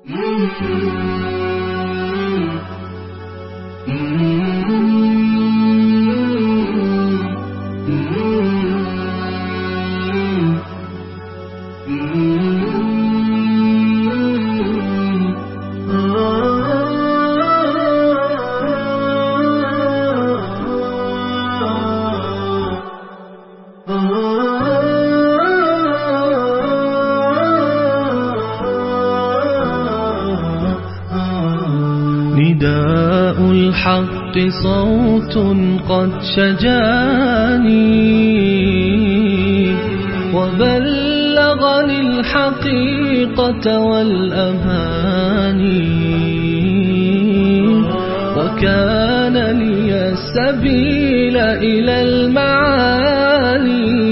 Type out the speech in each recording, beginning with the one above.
نداء الحق صوت قد شجاني وبلغني الحقيقة والأماني وكان لي السبيل إلى المعالي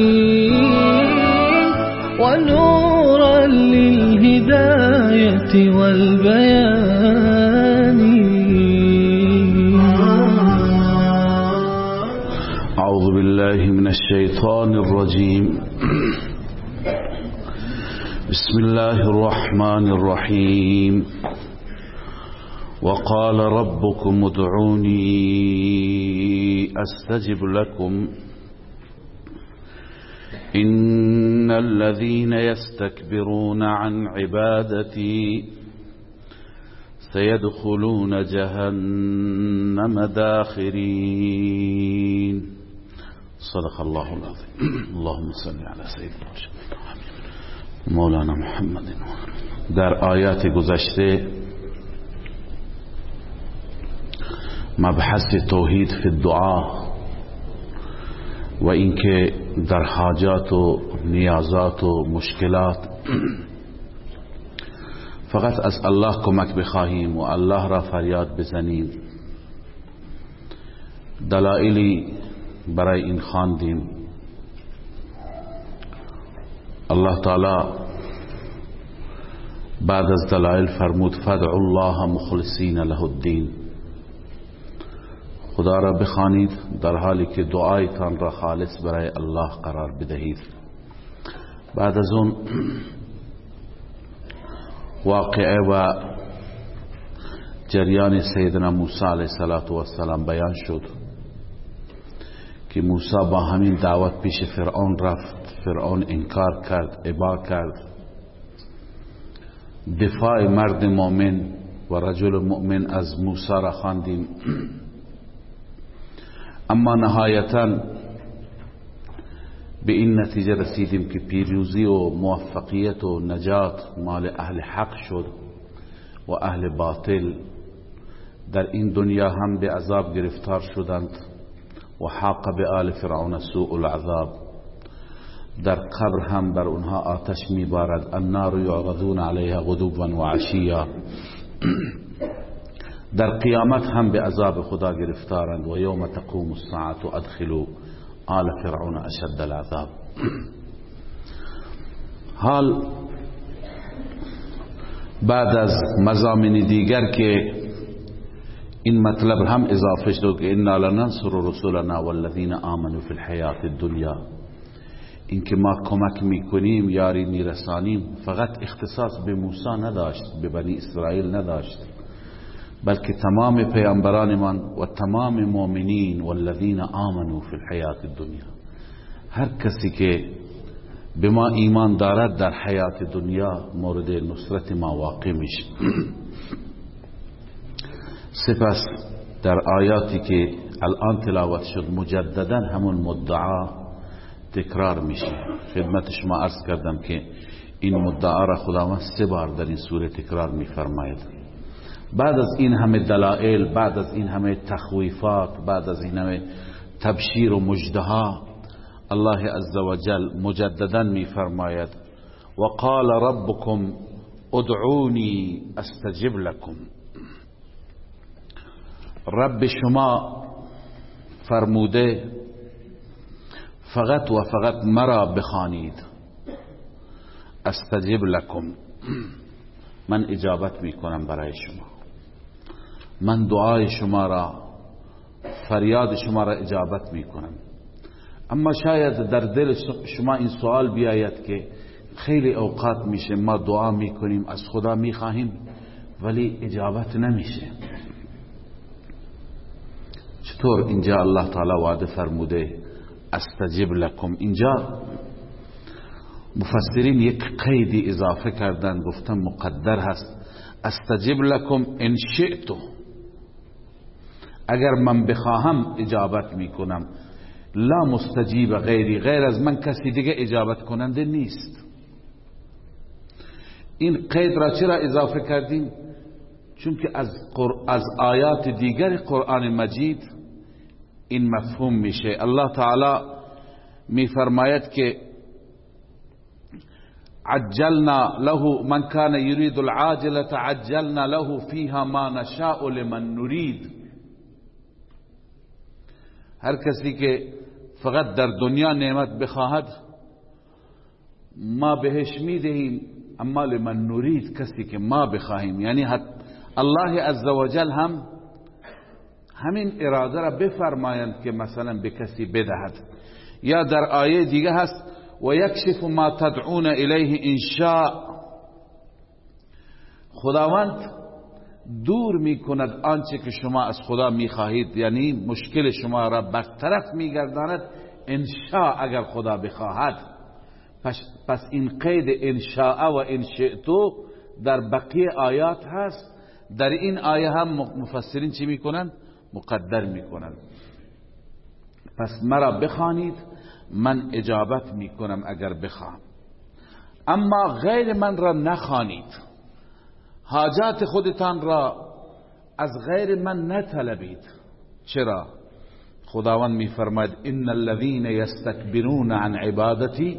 ونورا للهداية والبيان. أعوذ بالله من الشيطان الرجيم. بسم الله الرحمن الرحيم. وقال ربكم ادعوني أستجب لكم إن الذين يستكبرون عن عبادتي سيدخلون جهنم داخرين. صدق الله العظيم. اللهم صل على سيدنا مولانا محمد. در آیات گذشته مبحث توحید فی الدعا و اینکه در حاجات و نیازات و مشکلات فقط از الله کمک بخواهیم و الله را فریاد بزنیم. دلائلی برای این خواندیم. الله تعالی بعد از دلائل فرمود فادعوا الله مخلصین له الدین. خدا را بخوانید در حالی که دعایتان را خالص برای الله قرار بدهید. بعد از اون واقعه و جریان سیدنا موسی علیه السلام بیان شد که موسی با همین دعوت پیش فرعون رفت. فرعون انکار کرد، ابا کرد. دفاع مرد مؤمن و رجل مؤمن از موسی را خواندیم. اما نهایتا به این نتیجه رسیدیم که پیروزی و موفقیت و نجات مال اهل حق شد و اهل باطل در این دنیا هم به عذاب گرفتار شدند و حاق به آل فرعون سوء العذاب. در قبر هم بر اونها آتش میبارد. النار یعرضون علیها غدوا و عشیا. در قیامت هم به عذاب خدا گرفتارند و یوم تقوم الساعة ادخلوا آل فرعون اشد العذاب. حال بعد از مضامین دیگر که این مطلب هم اضافه شد که انا لننصر رسولنا والذین آمنوا فی الحیات الدنیا، این که ما کمک میکنیم، یاری میرسانیم، فقط اختصاص به موسی نداشت، به بنی اسرائیل نداشت، بلکه تمام پیامبرانمان و تمام مؤمنین والذین آمنوا فی الحیات الدنیا، هر کسی که به ما ایمان دارد در حیات دنیا مورد نصرت ما واقع میشه. سپس در آیاتی که الان تلاوت شد مجددا همون مدعا تکرار میشه. خدمت شما عرض کردم که این مدعا را خداوند 3 بار در این سوره تکرار میفرماید. بعد از این همه دلائل، بعد از این همه تخویفات، بعد از این همه تبشیر و مجدها، الله عزوجل مجددا میفرماید وقال ربكم ادعوني استجب لكم. رب شما فرموده فقط و فقط مرا بخوانید. استجب لكم، من اجابت میکنم برای شما، من دعای شما را، فریاد شما را اجابت میکنم. اما شاید در دل شما این سوال بیاید که خیلی اوقات میشه ما دعا میکنیم، از خدا میخواهیم ولی اجابت نمیشه. چطور اینجا الله تعالی وعده فرموده استجب لکم؟ اینجا مفسرین یک قیدی اضافه کردن، گفتن مقدر هست استجب لکم ان شئتو، اگر من بخواهم اجابت میکنم. لا مستجیب غیری، غیر از من کسی دیگه اجابت کننده نیست. این قید را چرا اضافه کردیم؟ چون که از آیات دیگر قرآن مجید این مفهوم میشه. الله تعالی میفرماید که عجلنا له من كان يريد العاجلة عجلنا له فيها ما نشاء لمن نريد. هر کسی که فقط در دنیا نعمت بخواهد ما بهش میدهیم، اما لمن نرید، کسی که ما بخواهیم. یعنی الله عزوجل هم همین اراده را بفرمایند که مثلا به کسی بدهد. یا در آیه دیگه هست و یکشف ما تدعون الیه ان شاء، خداوند دور میکند آنچه که شما از خدا میخواهید، یعنی مشکل شما را برطرف میگرداند ان شاء، اگر خدا بخواهد. پس این قید ان شاء و ان شئتو در بقیه آیات هست، در این آیه هم مفسرین چی میکنند؟ مقدر میکنند. پس مرا بخوانید من اجابت میکنم اگر بخوام، اما غیر من را نخوانید، حاجات خودتان را از غیر من نطلبید. چرا؟ خداوند میفرماید ان الذين يستكبرون عن عبادتي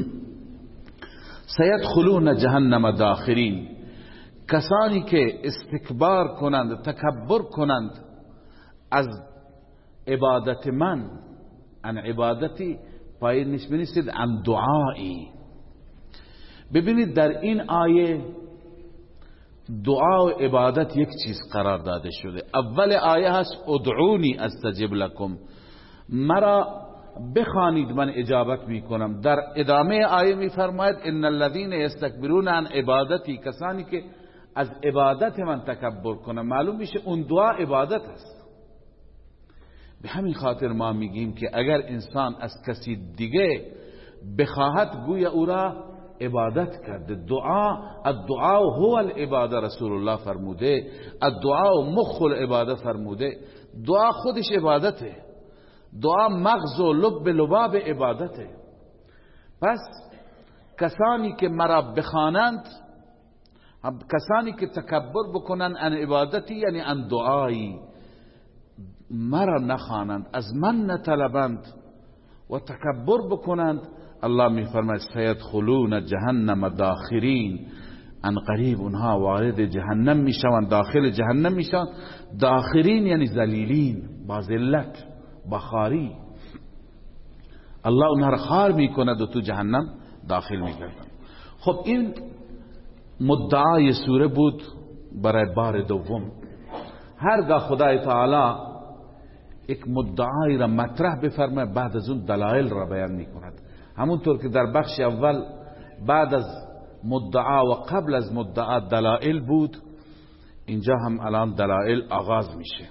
سيدخلون جهنم داخرین. کسانی که استکبار کنند، تکبر کنند از عبادت من، عن عبادتی پایینش بنویسید عن دعایی. ببینید در این آیه دعا و عبادت یک چیز قرار داده شده. اول آیه هست ادعونی استجب لکم، مرا بخوانید من اجابت میکنم. در ادامه آیه میفرماید ان الذين يستكبرون عن عبادتی، کسانی که از عبادت من تکبر کنن. معلوم میشه اون دعا عبادت هست. به همین خاطر ما میگیم که اگر انسان از کسی دیگه بخواهد گویا او را عبادت کرده. الدعاء هو العباده، رسول الله فرموده الدعاء مخ العباده فرموده. دعا خودش عبادته، دعا مغز و لب لباب عبادته. پس کسانی که مرا بخوانند، کسانی که تکبر بکنند عن عبادتی یعنی عن دعایی، مرا نخوانند، از من نطلبند و تکبر بکنند، الله میفرماید سیدخلون جهنم داخرین، ان قریب اونها وارد جهنم میشوند، داخل جهنم میشوند. داخرین یعنی ذلیلین، با ذلت، با خاری. الله اونها را خار میکند و تو جهنم داخل میکند. خب این مدعای سوره بود برای بار دوم. هرگاه خدای تعالی یک مدعای را مطرح بفرماید بعد از اون دلایل را بیان میکند. همونطور که در بخش اول بعد از مدعا و قبل از مدعا دلایل بود، اینجا هم الان دلایل آغاز میشه.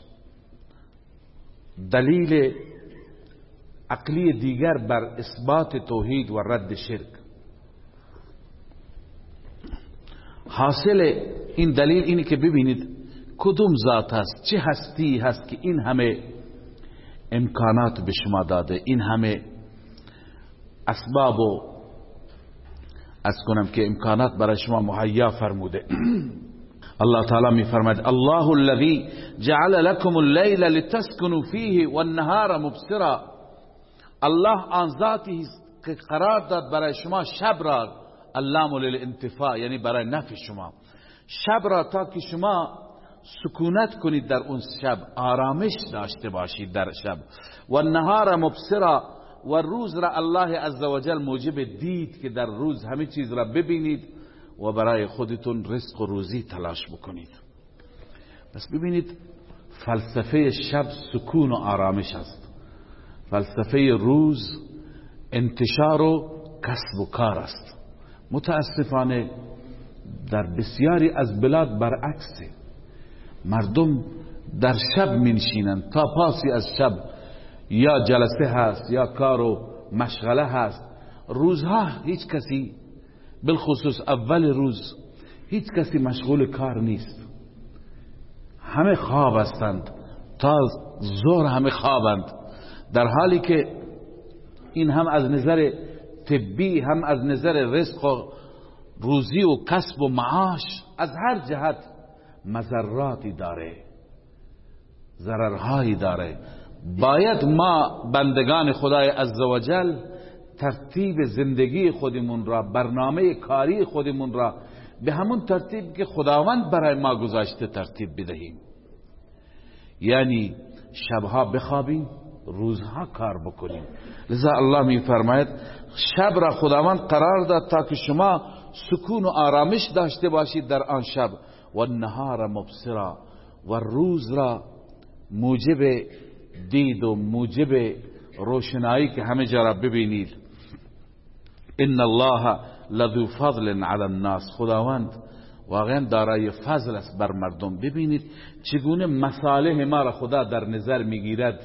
دلیل عقلی دیگر بر اثبات توحید و رد شرک. حاصل این دلیل اینه که ببینید کدوم ذات هست، چه هستی هست که این همه امکانات به شما داده، این همه اسباب و از کنم که امکانات برای شما مهیا فرموده. الله تعالی می فرماید الله الذي جعل لكم الليل لتسكنوا فيه والنهار مبصرا. الله آن ذاتی است که قرار داد برای شما شب را، اللام للانتفاع یعنی برای نفع شما، شب را تا که شما سکونت کنید در اون شب، آرامش داشته باشید در شب. و النهار مبصرا، و روز را الله عزوجل موجب دید که در روز همه چیز را ببینید و برای خودتون رزق و روزی تلاش بکنید. بس ببینید فلسفه شب سکون و آرامش است، فلسفه روز انتشار و کسب و کار است. متاسفانه در بسیاری از بلاد برعکسه، مردم در شب منشینند تا پاسی از شب، یا جلسه هست یا کار و مشغله هست. روزها هیچ کسی، بالخصوص اول روز، هیچ کسی مشغول کار نیست، همه خواب هستند، تا ظهر همه خوابند، در حالی که این هم از نظر طبی، هم از نظر رزق و روزی و کسب و معاش، از هر جهت مضراتی داره، ضررهایی داره. باید ما بندگان خدای عزوجل ترتیب زندگی خودمون را، برنامه کاری خودمون را به همون ترتیب که خداوند برای ما گذاشته ترتیب بدهیم. یعنی شبها بخوابیم، روزها کار بکنیم. لذا الله می فرماید شب را خداوند قرار داد تا که شما سکون و آرامش داشته باشید در آن شب، و النهار مبصرا، و روز را موجب دید و موجب روشنایی که همه جا را ببینید. ان الله لذو فضل علی الناس، خداوند واقعا دارای فضل است بر مردم. ببینید چگونه مصالح ما را خدا در نظر میگیرد،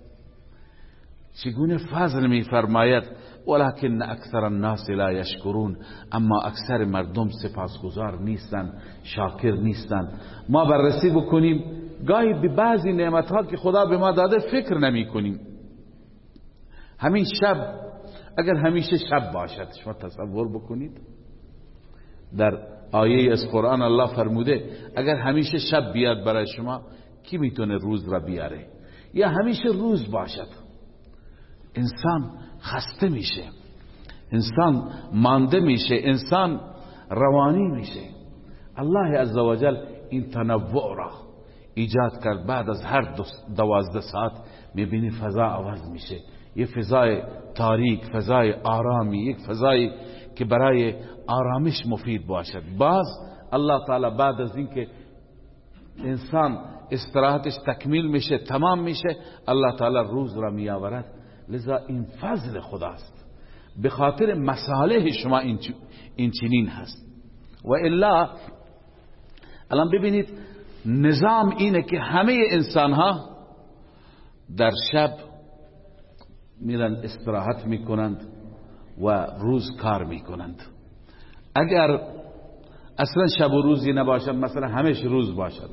چگونه فضل میفرماید. ولکن اکثر الناس لا یشکرون، اما اکثر مردم سپاسگزار نیستند، شاکر نیستند. ما بررسی بکنیم، گاهی به بعضی نعمتها که خدا به ما داده فکر نمی کنیم. همین شب، اگر همیشه شب باشد، شما تصور بکنید، در آیه از قرآن الله فرموده اگر همیشه شب بیاد برای شما، کی میتونه روز را بیاره؟ یا همیشه روز باشد، انسان خسته میشه، انسان مانده میشه، انسان روانی میشه. الله عزوجل این تنوع را ایجاد کرد. بعد از هر 12 ساعت میبینی فضا عوض میشه، یه فضای تاریک، فضای آرامی، یک فضایی که برای آرامش مفید باشد. باز الله تعالی بعد از اینکه انسان استراحتش تکمیل میشه، تمام میشه، الله تعالی روز را میآورد. لذا این فضل خداست، به خاطر مصالح شما این چنین هست. و الا الان ببینید نظام اینه که همه انسان ها در شب میرن استراحت میکنند و روز کار میکنند. اگر اصلا شب و روزی نباشد، مثلا همش روز باشد،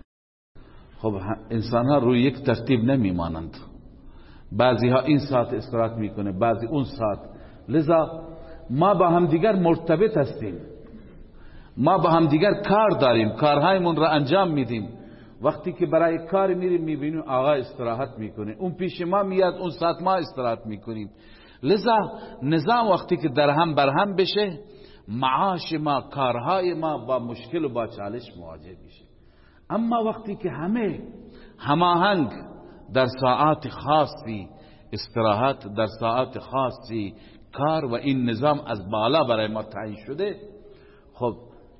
خب انسان ها روی یک ترتیب نمیمانند، بعضی ها این ساعت استراحت میکنه، بعضی اون ساعت. لذا ما با هم دیگر مرتبط هستیم، ما با هم دیگر کار داریم، کارهایمون را انجام میدیم. وقتی که برای کار میریم میبینیم آقا استراحت میکنه، اون پیش ما میاد، اون ساعت ما استراحت میکنیم. لذا نظام وقتی که در هم برهم بشه، معاش ما، کارهای ما با مشکل و با چالش مواجه میشه. اما وقتی که همه هماهنگ در ساعات خاصی استراحت، در ساعات خاصی کار، و این نظام از بالا برای ما تعیین شده، خب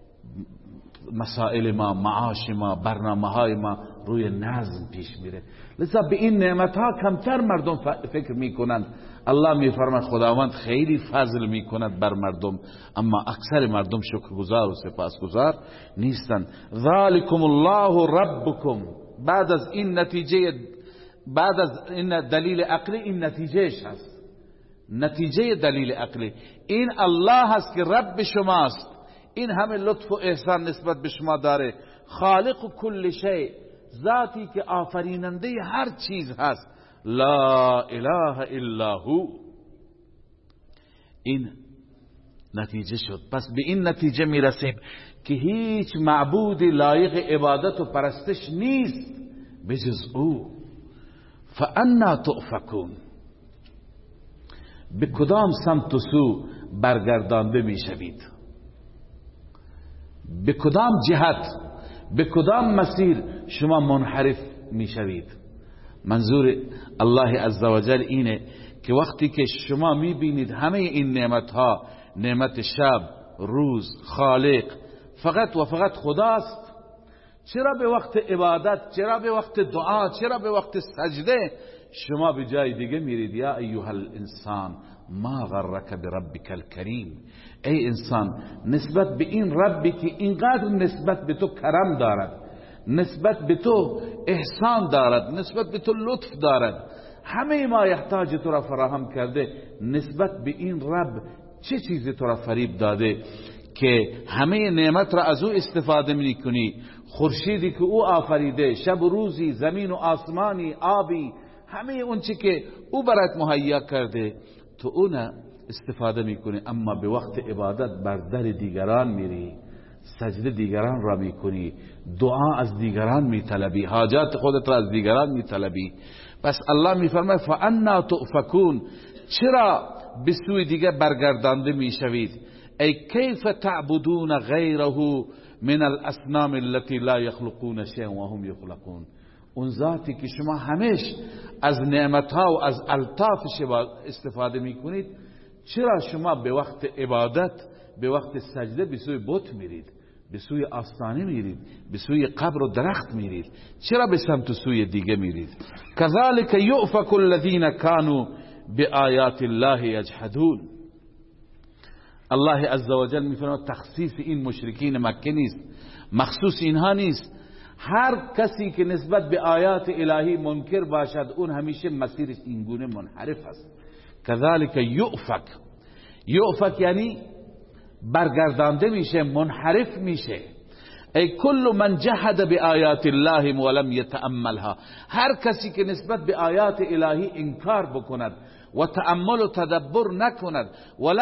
مسائل ما، معاش ما، برنامه های ما روی نظم پیش میره. لذا به این نعمت ها کمتر مردم فکر میکنند. الله میفرماید خداوند خیلی فضل میکند بر مردم، اما اکثر مردم شکرگزار و سپاسگزار نیستند. ذالکم الله ربکم، بعد از این نتیجه، بعد از این دلیل عقلی، این نتیجهش هست. نتیجه دلیل عقلی این الله هست که رب شماست، این همه لطف و احسان نسبت به شما داره. خالق کل شیء، ذاتی که آفریننده هر چیز هست. لا اله الا هو. این نتیجه شد. پس به این نتیجه میرسیم که هیچ معبود لایق عبادت و پرستش نیست بجز او. فانا تؤفکون، به کدام سمت و سو برگردانده میشوید؟ به کدام جهت، به کدام مسیر شما منحرف میشوید؟ منظور الله عزوجل اینه که وقتی که شما میبینید همه این نعمت ها، نعمت شب، روز، خالق فقط و فقط خداست، چرا به وقت عبادت، چرا به وقت دعا، چرا به وقت سجده شما به جای دیگه میرید؟ یا ایها الانسان ما غرک بربک الکریم. ای انسان، نسبت به این ربی که اینقدر نسبت به تو کرم دارد، نسبت به تو احسان دارد، نسبت به تو لطف دارد، همه ما یحتاج تو را فراهم کرده، نسبت به این رب چه چیزی تو را فریب داده که همه نعمت را از او استفاده می کنی؟ خورشیدی که او آفریده، شب و روزی، زمین و آسمانی، آبی، همه اون چی که او برات مهیا کرده تو اون استفاده می کنی، اما به وقت عبادت بر در دیگران میری، سجده دیگران را می کنی، دعا از دیگران می طلبی، حاجات خودت را از دیگران می طلبی. پس الله می فرماید فانا تؤفکون، چرا به سوی دیگر برگردانده می شوید؟ ای کیف تعبدون غیره من الاصنام التي لا يخلقون شيئا وهم يخلقون. اون ذاتی که شما همیش از نعمتها و از الطافش استفاده می کنید، چرا شما به وقت عبادت، به وقت سجده به سوی بت میرید، به سوی آستانه میرید، به سوی قبر و درخت میرید؟ چرا به سمت سوی دیگه میرید؟ کذالک یؤفک الذین کانوا بآیات الله یجحدون. الله عزوجل میفرماید تخصیص این مشرکین مکه نیست، مخصوص اینها نیست. هر کسی که نسبت به آیات الهی منکر باشد، اون همیشه مسیرش اینگونه منحرف است. کذالک یؤفک، یؤفک یعنی برگردانده میشه، منحرف میشه. ای کل من جحد بآیات الله ولم یتأملها، هر کسی که نسبت به آیات الهی انکار بکند و تأمل و تدبر نکند،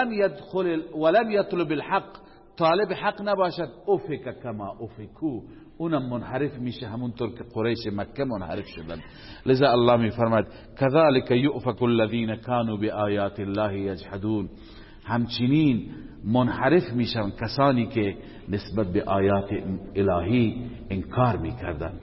ولم یطلب الحق، طالب حق نباشد، افک کما افکو، اونم منحرف میشه همونطور که قریش مکه منحرف شدند. لذا الله میفرماید کذالک یؤفک الذین کانوا بآیات الله یجحدون، همچنین منحرف میشن کسانی که نسبت به آیات الهی انکار میکردند.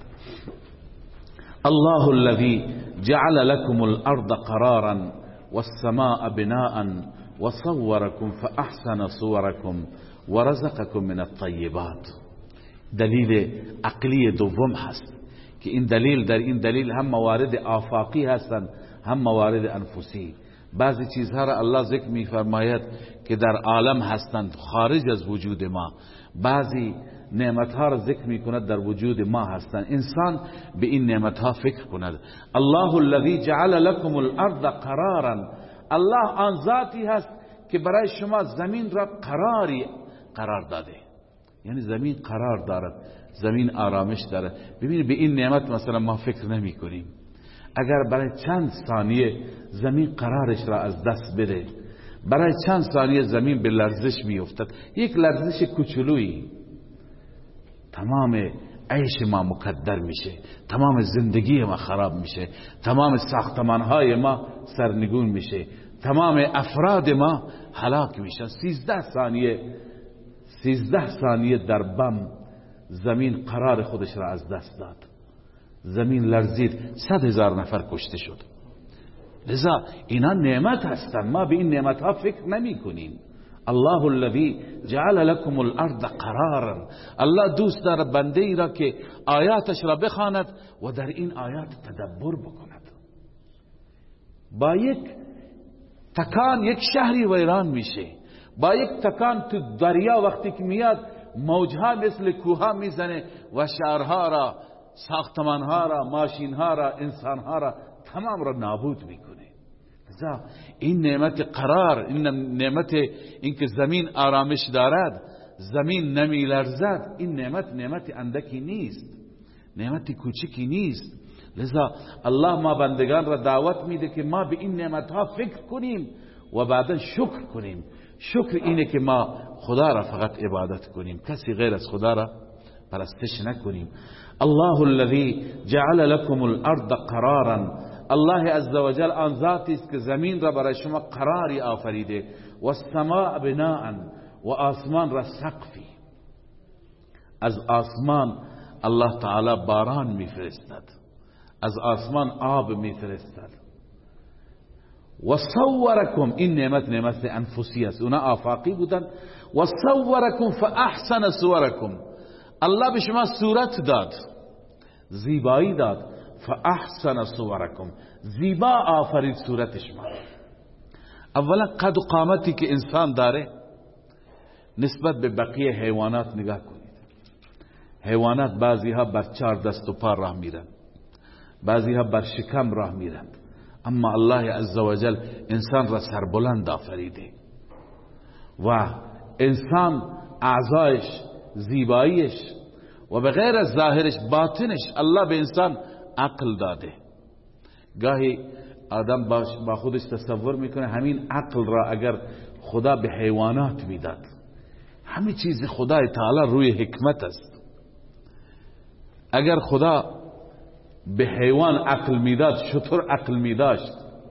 الله الذي جعل لكم الارض قرارا والسماء بناء وصوركم فاحسن صوركم ورزقكم من الطيبات. دلیل عقلی دوم هست که این دلیل، در این دلیل هم موارد آفاقی هستند هم موارد انفسی. بعضی چیزها را الله ذکر می فرماید که در عالم هستند خارج از وجود ما، بعضی نعمتها را ذکر می کند در وجود ما هستند. انسان به این نعمتها فکر کند. الله الذي جعل لكم الارض قرارا، الله آن ذاتی هست که برای شما زمین را قرار داده، یعنی زمین قرار دارد، زمین آرامش دارد. ببینید به این نعمت مثلا ما فکر نمی کنیم. اگر برای چند ثانیه زمین قرارش را از دست بده، برای چند ثانیه زمین به لرزش می افتد، یک لرزش کوچولویی، تمام عیش ما مکدر میشه، تمام زندگی ما خراب میشه، تمام ساختمانهای ما سرنگون میشه، تمام افراد ما هلاک میشن. 13 ثانیه در بم زمین قرار خودش را از دست داد، زمین لرزید، 100,000 نفر کشته شد. لذا اینا نعمت هستند، ما به این نعمت ها فکر نمی کنیم. الله الذي جعل لكم الارض قرارا، الله دوست دارد بنده ای را که آیاتش را بخواند و در این آیات تدبر بکند. با یک تکان یک شهری ویران میشه، با یک تکان تو دریا وقتی که میاد موجها مثل کوها میزنه و شهرها را، ساختمانها را، ماشینها را، انسانها را تمام را نابود میکنه. این نعمت قرار، این نعمت اینکه زمین آرامش دارد، زمین نمی لرزد، این نعمت اندکی نیست، نعمت کوچکی نیست. لذا الله ما بندگان را دعوت میده که ما به این نعمت ها فکر کنیم و بعدا شکر کنیم. شکر اینه که ما خدا را فقط عبادت کنیم، کسی غیر از خدا را پرستش نکنیم. الله الذي جعل لكم الارض قرارا، الله عزوجل آن ذاتی است که زمین را برای شما قراری آفریده، و السماء بناء، و آسمان را سقفی. از آسمان الله تعالی باران میفرستد، از آسمان آب میفرستد. و صورکم، این نعمت انفسی است، اونا آفاقی بودن. و صورکم فاحسن صورکم، الله به شما صورت داد، زیبایی داد. فاحسن صورکم، زیبا آفرید صورت شما. اولا قد و قامتی که انسان داره نسبت به بقیه حیوانات نگاه کنید. حیوانات بعضی ها بر 4 دست و پا راه میرن، بعضی ها بر شکم راه میرن، اما الله عزوجل انسان را سربلند آفریده و انسان اعضایش، زیباییش و به غیر از ظاهرش باطنش الله به انسان عقل داده. گاهی آدم با خودش تصور میکنه همین عقل را اگر خدا به حیوانات میداد، همه چیز خدای تعالی روی حکمت است. اگر خدا به حیوان عقل میداد، شتر عقل میداشت،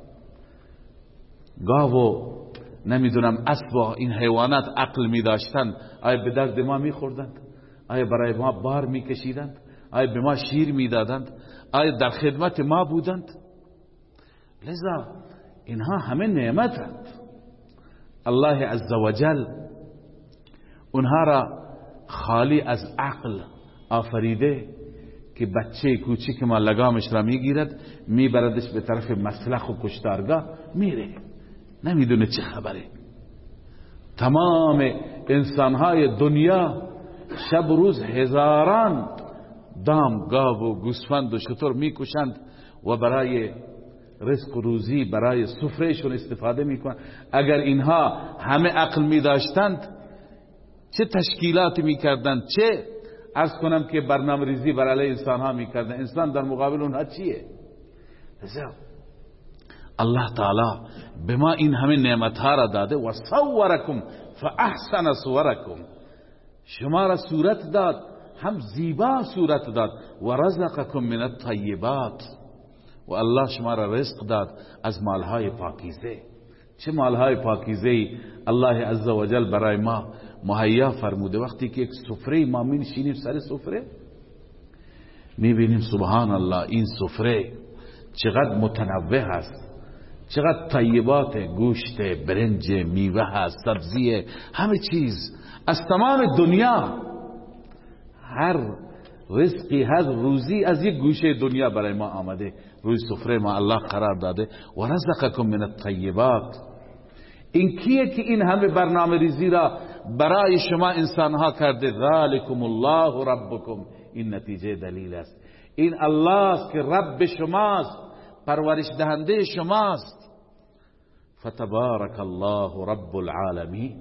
گاو و نمیدونم اسب و این حیوانات عقل میداشتند، آیا به درد ما میخوردند؟ آیا برای ما بار میکشیدند؟ آیا به ما شیر میدادند؟ آیا در خدمت ما بودند؟ لذا اینها همه نعمتند. الله عزوجل اونها را خالی از عقل آفریده که بچه کوچیک ما لگامش را میگیرد میبردش به طرف مسلخ و کشتارگاه، میره نمیدونه چه خبره. تمام انسانهای دنیا شب و روز هزاران دام، گاو و گوسفند و شتر میکشند و برای رزق و روزی، برای سفرهشون استفاده میکنند. اگر اینها همه عقل میداشتند چه تشکیلاتی میکردند، چه عرض کنم که برنامه ریزی بر علیه انسان ها میکردن. انسان در مقابل اونها چیه؟ الله تعالی به ما این همه نعمت ها را داده و صورکم فاحسن صورکم، شما را صورت داد، هم زیبا صورت داد، و رزقکم من الطیبات، و الله شما را رزق داد از مالهای پاکیزه. چه مالهای پاکیزه الله عزوجل برای ما مهیا فرموده. وقتی که یک سفره ما می نشینیم سر سفره میبینیم سبحان الله این سفره چقدر متنوع هست، چقدر طیبات، گوشت، برنج، میوه هست، سبزی، همه چیز از تمام دنیا. هر رزقی هست، روزی از یک گوشه دنیا برای ما آمده، روی سفره ما الله قرار داده. و رزقکم من الطیبات، این کیه که این همه برنامه ریزی را برای شما انسانها کرده؟ ذالکم الله ربکم، این نتیجه دلیل است. این الله است که رب شماست، پرورش دهنده شماست. فتبارک الله رب العالمین.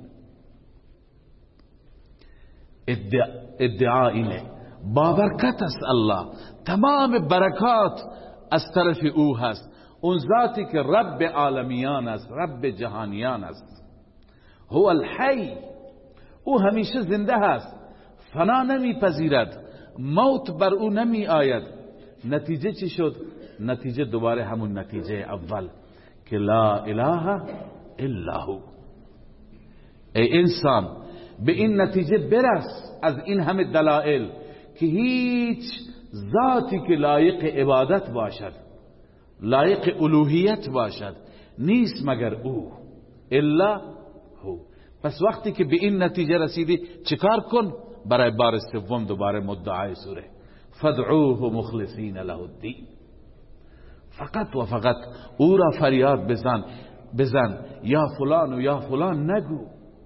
ادعا اینه، بابرکت است الله، تمام برکات از طرف او هست. اون ذاتی که رب عالمیان است، رب جهانیان است. هو الحی، او همیشه زنده هست، فنا نمیپذیرد، موت بر او نمی آید. نتیجه چی شد؟ نتیجه دوباره همون نتیجه اول که لا اله الا هو. ای انسان به این نتیجه برس از این همه دلائل که هیچ ذاتی که لایق عبادت باشد، لایق الوهیت باشد نیست مگر او، الا هو. پس وقتی که به این نتیجه رسیدی چیکار کن؟ برای بار سوم دوباره مدعای سوره فدعوه مخلصین له الدین، فقط و فقط او را فریاد بزن یا فلان و یا فلان نگو،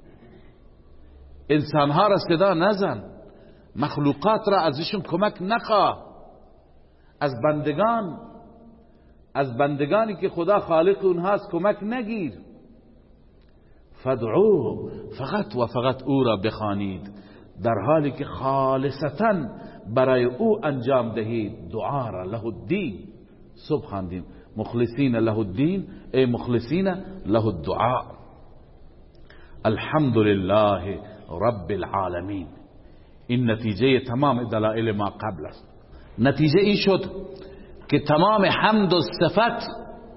انسانها را صدا نزن، مخلوقات را ازشون کمک نخواه، از بندگانی که خدا خالق اونهاست کمک نگیر. فدعوه، فقط و فقط او را بخوانید در حالی که خالصتا برای او انجام دهید دعا را. له الدین، صبح خواندیم مخلصین له الدین، ای مخلصین له الدعاء. الحمد لله رب العالمین. این نتیجه تمام دلائل ما قبل است. نتیجه این شد که تمام حمد و صفت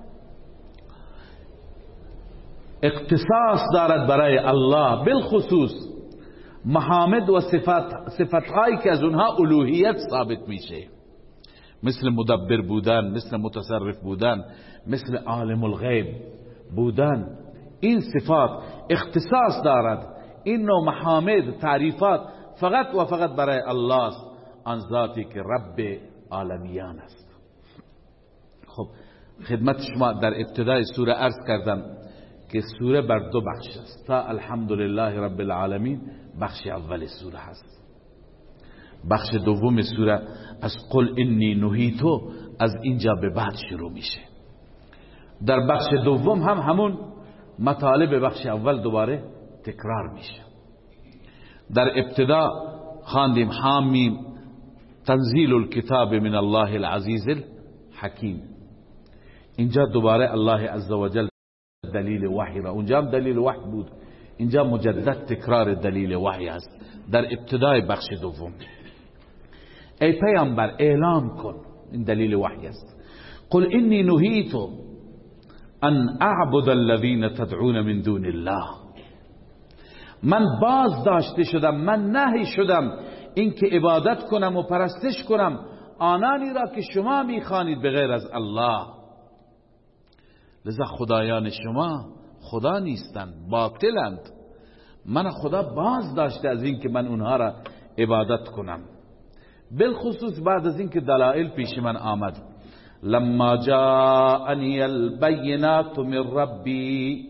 اختصاص دارد برای الله، بالخصوص محامد و صفتهایی که از اونها الوهیت ثابت میشه، مثل مدبر بودن، مثل متصرف بودن، مثل عالم الغیب بودن. این صفات اختصاص دارد. این نوع محامد، تعریفات فقط و فقط برای الله است، آن ذاتی که رب عالمیان است. خب خدمت شما در ابتدای سوره عرض کردم که سوره بر دو بخش است. تا الحمدلله رب العالمین بخش اول سوره هست. بخش دوم سوره از قل انی نهیتو از اینجا به بعد شروع میشه. در بخش دوم هم همون مطالب بخش اول دوباره تکرار میشه. در ابتدا خواندیم حامیم تنزیل الکتاب من الله العزیز الحکیم. اینجا دوباره الله عزوجل دلیل وحی را، اونجا هم دلیل وحی بود، اینجا مجدد تکرار دلیل وحی است در ابتدای بخش دوم. ای پیامبر اعلام کن، این دلیل وحی است. قل انی نهیت ان اعبد الذین تدعون من دون الله، من باز داشته شدم، من نهی شدم اینکه عبادت کنم و پرستش کنم آنانی را که شما میخوانید بغیر از الله. لذا خدایان شما خدا نیستند، باطلند. من خدا باز داشته از این که من اونها را عبادت کنم، بالخصوص بعد از این که دلائل پیش من آمد. لما جاءنی البینات من ربی،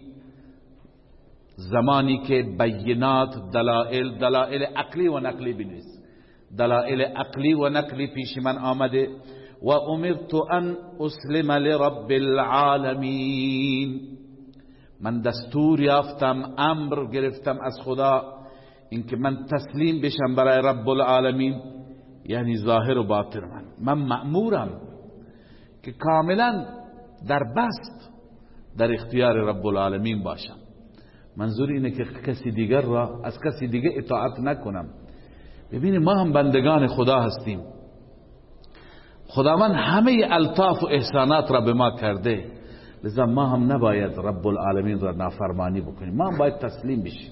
زمانی که بینات دلائل عقلی و نقلی بنویس، دلائل عقلی و نقلی پیش من آمده. و امرت ان اسلم لرب العالمین، من دستور یافتم، امر گرفتم از خدا اینکه من تسلیم بشم برای رب العالمین، یعنی ظاهر و باطن من مأمورم که کاملا در بست در اختیار رب العالمین باشم. منظور اینه که کسی دیگر را از کسی دیگر اطاعت نکنم. ببینید ما هم بندگان خدا هستیم، خداوند همه الطاف و احسانات را به ما کرده، لذا ما هم نباید رب العالمین را نافرمانی بکنیم، ما هم باید تسلیم بشیم.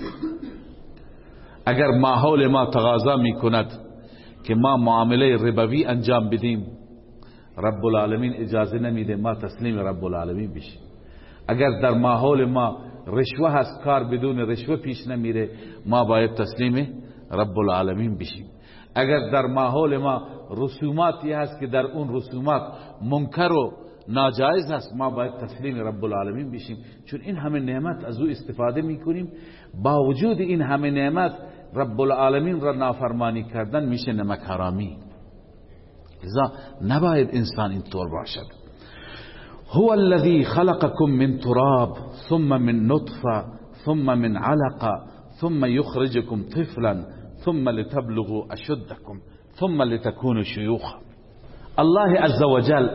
اگر ماحول ما تقاضا میکند که ما معامله ربوی انجام بدیم، رب العالمین اجازه نمیده ما تسلیم رب العالمین بشیم. اگر در ماحول ما رشوه هست، کار بدون رشوه پیش نمیره، ما باید تسلیم رب العالمین بشیم. اگر در ماحول ما رسوماتی هست که در اون رسومات منکر و ناجایز هست، ما باید تسلیم رب العالمین بشیم، چون این همه نعمت از او استفاده میکنیم. با وجود این همه نعمت رب العالمین را نافرمانی کردن میشه نمک حرامی. لذا نباید انسان اینطور باشد. هو الذي خلقكم من تراب ثم من نطفه ثم من علقه ثم يخرجكم طفلا ثم لتبلغوا اشدكم ثم لتكونوا شيوخا. الله عز وجل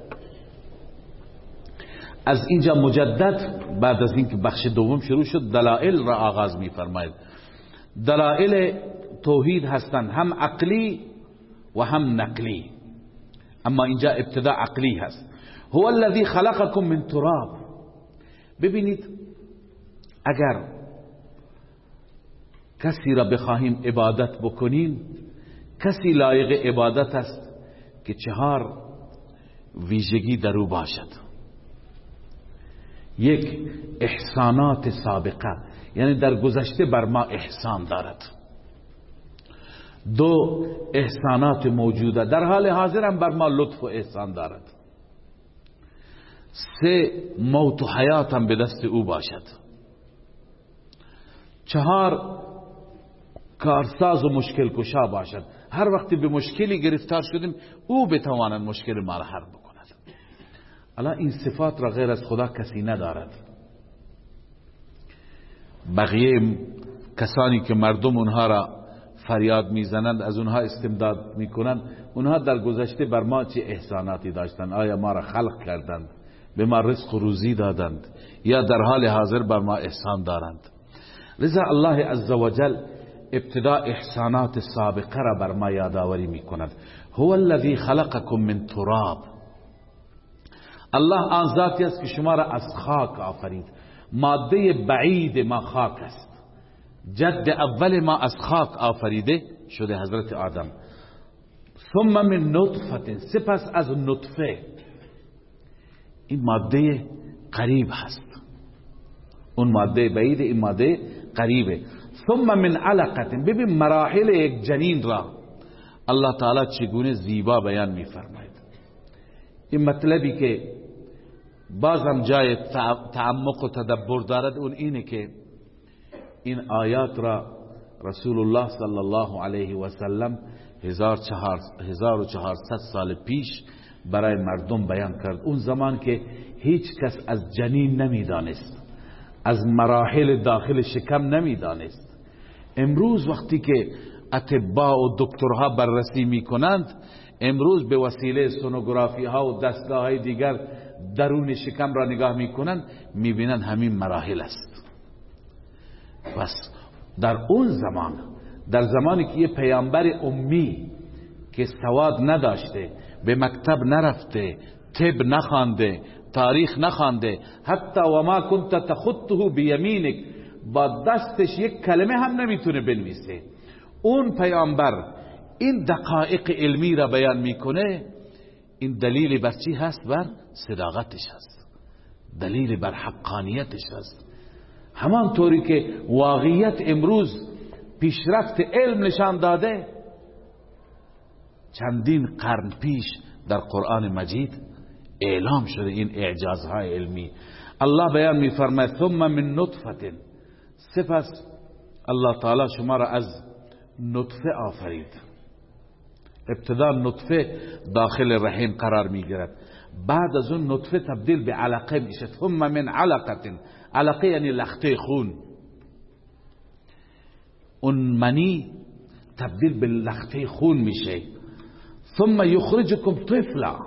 از اینجا مجدد بعد از اینکه بخش دوم شروع شد دلائل را آغاز می فرماید. دلائل توحید هستند، هم عقلی و هم نقلی، اما اینجا ابتدا عقلی هست. هو الذی خلقکم من تراب. ببینید اگر کسی را بخواهیم عبادت بکنیم، کسی لایق عبادت است که 4 ویژگی در او باشد. 1 احسانات سابقه، یعنی در گذشته بر ما احسان دارد. 2 احسانات موجوده، در حال حاضر هم بر ما لطف و احسان دارد. 3 موت و حیات هم به دست او باشد. 4 کارساز و مشکل کشا باشد، هر وقتی به مشکلی گرفتار شدیم او بتواند مشکل ما را حل بکند. الان این صفات را غیر از خدا کسی ندارد. بقیه کسانی که مردم اونها را فریاد میزنند، از اونها استمداد میکنند، اونها در گذشته بر ما چه احساناتی داشتند؟ آیا ما را خلق کردند، به ما رزق و روزی دادند، یا در حال حاضر بر ما احسان دارند؟ لذا الله عزوجل ابتدا احسانات سابقه را بر ما یادآوری میکند. هو الذی خلقکم من تراب. الله آن ذاتی است که شما را از خاک آفرید. ماده بعید ما خاک است. جد اول ما از خاک آفریده شده حضرت آدم. ثم من نطفه، سپس از نطفه. این ماده قریب هست، اون ماده بعید، این ماده قریبه. ثم من علقه. ببین مراحل یک جنین را الله تعالی چگونه زیبا بیان می‌فرماید. این مطلبی که بازم جای تعمق و تدبر دارد، اون اینه که این آیات را رسول الله صلی الله علیه و سلم 1400 سال پیش برای مردم بیان کرد. اون زمان که هیچ کس از جنین نمیدانست، از مراحل داخل شکم نمیدانست. امروز وقتی که اطباء و دکترها بررسی میکنند، امروز به وسیله سونوگرافی ها و دستگاه های دیگر درون شکم را نگاه میکنند، میبینند همین مراحل است. بس در اون زمان، در زمانی که یه پیامبر امی که سواد نداشته، به مکتب نرفته، طب نخوانده، تاریخ نخوانده، حتی و ما کنت تخطه بیمینک، با دستش یک کلمه هم نمیتونه بنویسه، اون پیامبر این دقایق علمی را بیان میکنه، این دلیل بر چی هست؟ بر صداقتش هست، دلیل بر حقانیتش هست. همانطوری که واقعیت امروز پیشرفت علم نشان داده، چندین قرن پیش در قرآن مجید اعلام شده این اعجازهای علمی. الله بیان می‌فرماید ثم من نطفه، سپس الله تعالی شما را از نطفه آفرید. ابتدا نطفه داخل رحم قرار میگیرد، بعد از اون نطفه تبدیل به علقه میشه. ثم من علقه، علقه یعنی لخته خون، اون منی تبدیل به لخته خون میشه. ثم یخرجکم طفلا،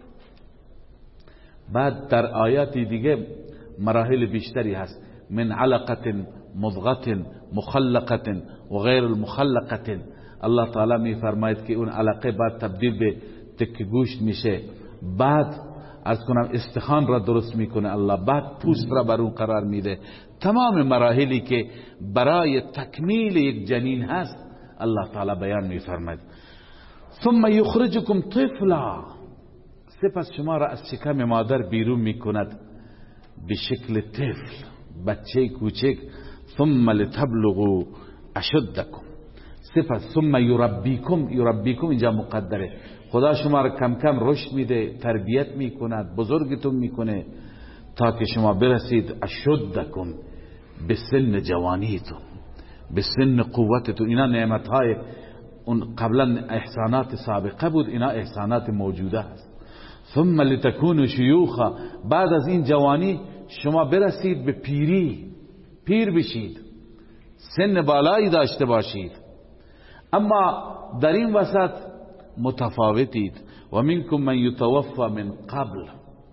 بعد در آیات دیگه مراحل بیشتری هست، من علقه مضغه مخلقه و غیر المخلقه. الله تعالی می فرماید که اون علقه بعد تبدیل به تک گوشت میشه، بعد از کنم استخوان را درست میکنه الله، بعد پوست را بر اون قرار میده. تمام مراحلی که برای تکمیل یک جنین هست الله تعالی بیان میفرماید. ثم یخرجکم طفلا، سپس شما را از شکم مادر بیرون میکند به شکل طفل، بچه کوچک. ثم لتبلغوا اشدکم، سپس ثم یربیکم، یربیکم اینجا مقدره، خدا شما را کم کم رشد میده، تربیت میکند، بزرگتون میکنه تا که شما برسید اشدکم، به سن جوانیتون، به سن قوتتون. اینا نعمتهای اون قبلا احسانات سابقه بود، اینا احسانات موجوده است. ثم لتكونوا شیوخا، بعد از این جوانی شما برسید به پیری، پیر بشید، سن بالایی داشته باشید. اما در این وسط متفاوتید. و منکم من یتوفى من قبل،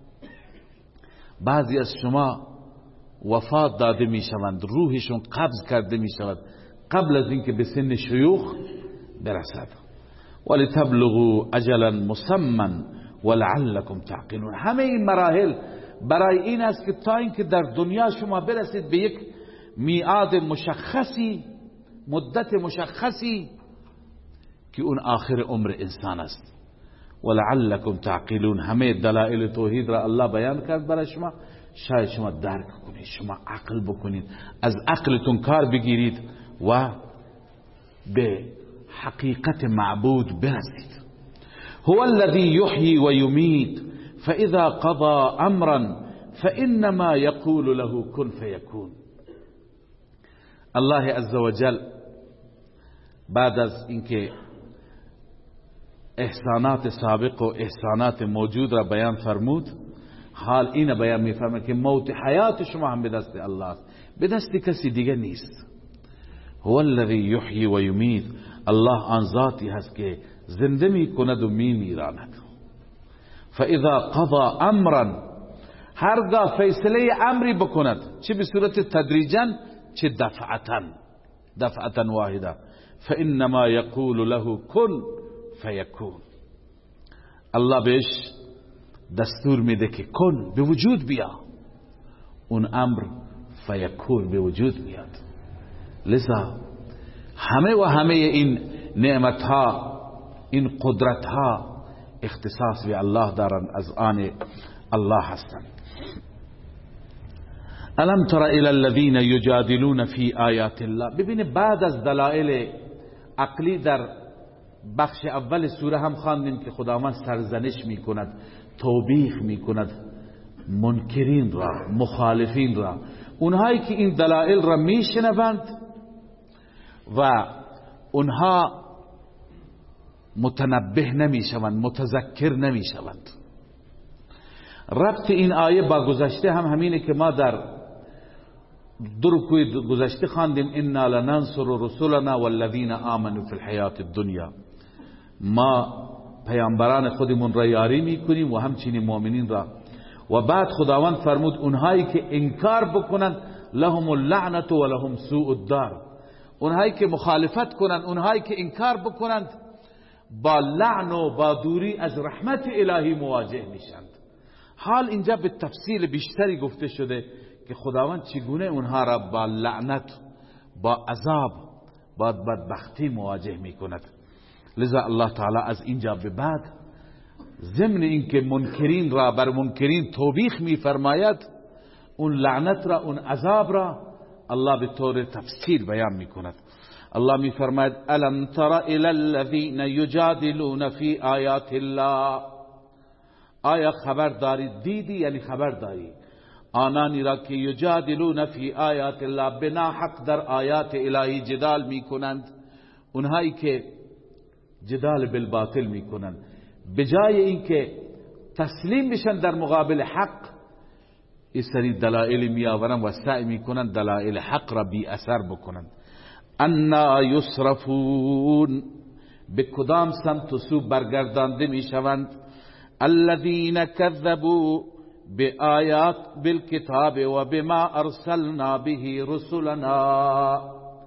بعضی از شما وفات داده می شوند، روحشون قبض کرده می شود قبل از اینکه به سن شیوخ برسد. ولتبلغوا اجلا مسمى ولعلكم تعقلون. همه این مراحل برای این است که تا اینکه در دنیا شما برسید به یک میعاد مشخصی، مدت مشخصی که اون آخر عمر انسان است. ولعلكم تعقلون، همه دلائل توحید را الله بیان کرد برای شما، شاید شما درک کنید، شما عقل بکنید، از عقلتون کار بگیرید و به حقیقت معبود برسید. هو الذي يحيي ويميت فإذا قضى امرا فإنما يقول له كن فيكون. الله عز وجل بعد از اینکه احسانات سابق و احسانات موجود را بیان فرمود، حال این بیان میفرماید که موت حیات شما هم به دست الله است، به دست کسی دیگه نیست. هو الذی یحیی و یمیت، الله آن ذاتی هست که زنده می کند و می میراند. فاذا قضا امرا، هرگاه فیصله امری بکند، چه به صورت تدریجا چه دفعتا واحده، فانما یقول له کن فیکون. الله بهش دستور میده که کن، به وجود بیا، اون امر فیکون به وجود میاد. لذا همه این نعمت ها، این قدرت ها اختصاص به الله دارن، از آن الله هستند. الم تر الى الذين يجادلون في آیات الله. ببینه بعد از دلائل عقلی در بخش اول سوره هم خواندیم که خداوند سرزنش میکند، توبیخ میکند منکرین را، مخالفین را، اونهایی که این دلائل را میشنوند و اونها متنبه نمیشوند، متذکر نمیشوند. ربط این آیه با گذشته هم همینه که ما در رکوع گذشته خواندیم انا لننصر رسولنا والذین آمنوا فی الحیات الدنیا. ما پیامبران خودمون را یاری میکنیم و همچنین مؤمنین را. و بعد خداوند فرمود اونهایی که انکار بکنند لهم اللعنت و لهم سوء الدار، اونهایی که مخالفت کنند، اونهایی که انکار بکنند با لعن و با دوری از رحمت الهی مواجه میشند. حال اینجا به تفصیل بیشتری گفته شده که خداوند چگونه اونها را با لعنت، با عذاب، با بدبختی مواجه میکند. لذا الله تعالی از اینجا به بعد ضمن اینکه منکرین را بر منکرین توبیخ میفرماید، اون لعنت را، اون عذاب را الله به طور تفصیل بیان میکند. الله میفرماید الم تر الی الذین یجادلون فی آیات الله، آیا خبر دارید؟ دیدی یعنی خبر داری آنانی را که یجادلون فی آیات الله، بنا حق در آیات الهی جدال میکنند، اونهایی که جدال بالباطل میکنند بجای اینکه تسلیم بشن در مقابل حق، این سری دلائل میآورن و سعی میکنن دلائل حق را بی اثر بکنند. انا یصرفون، به کدام سمت و سو برگردانده میشوند؟ الذین کذبوا بآیات بالکتاب و بما ارسلنا به رسلنا.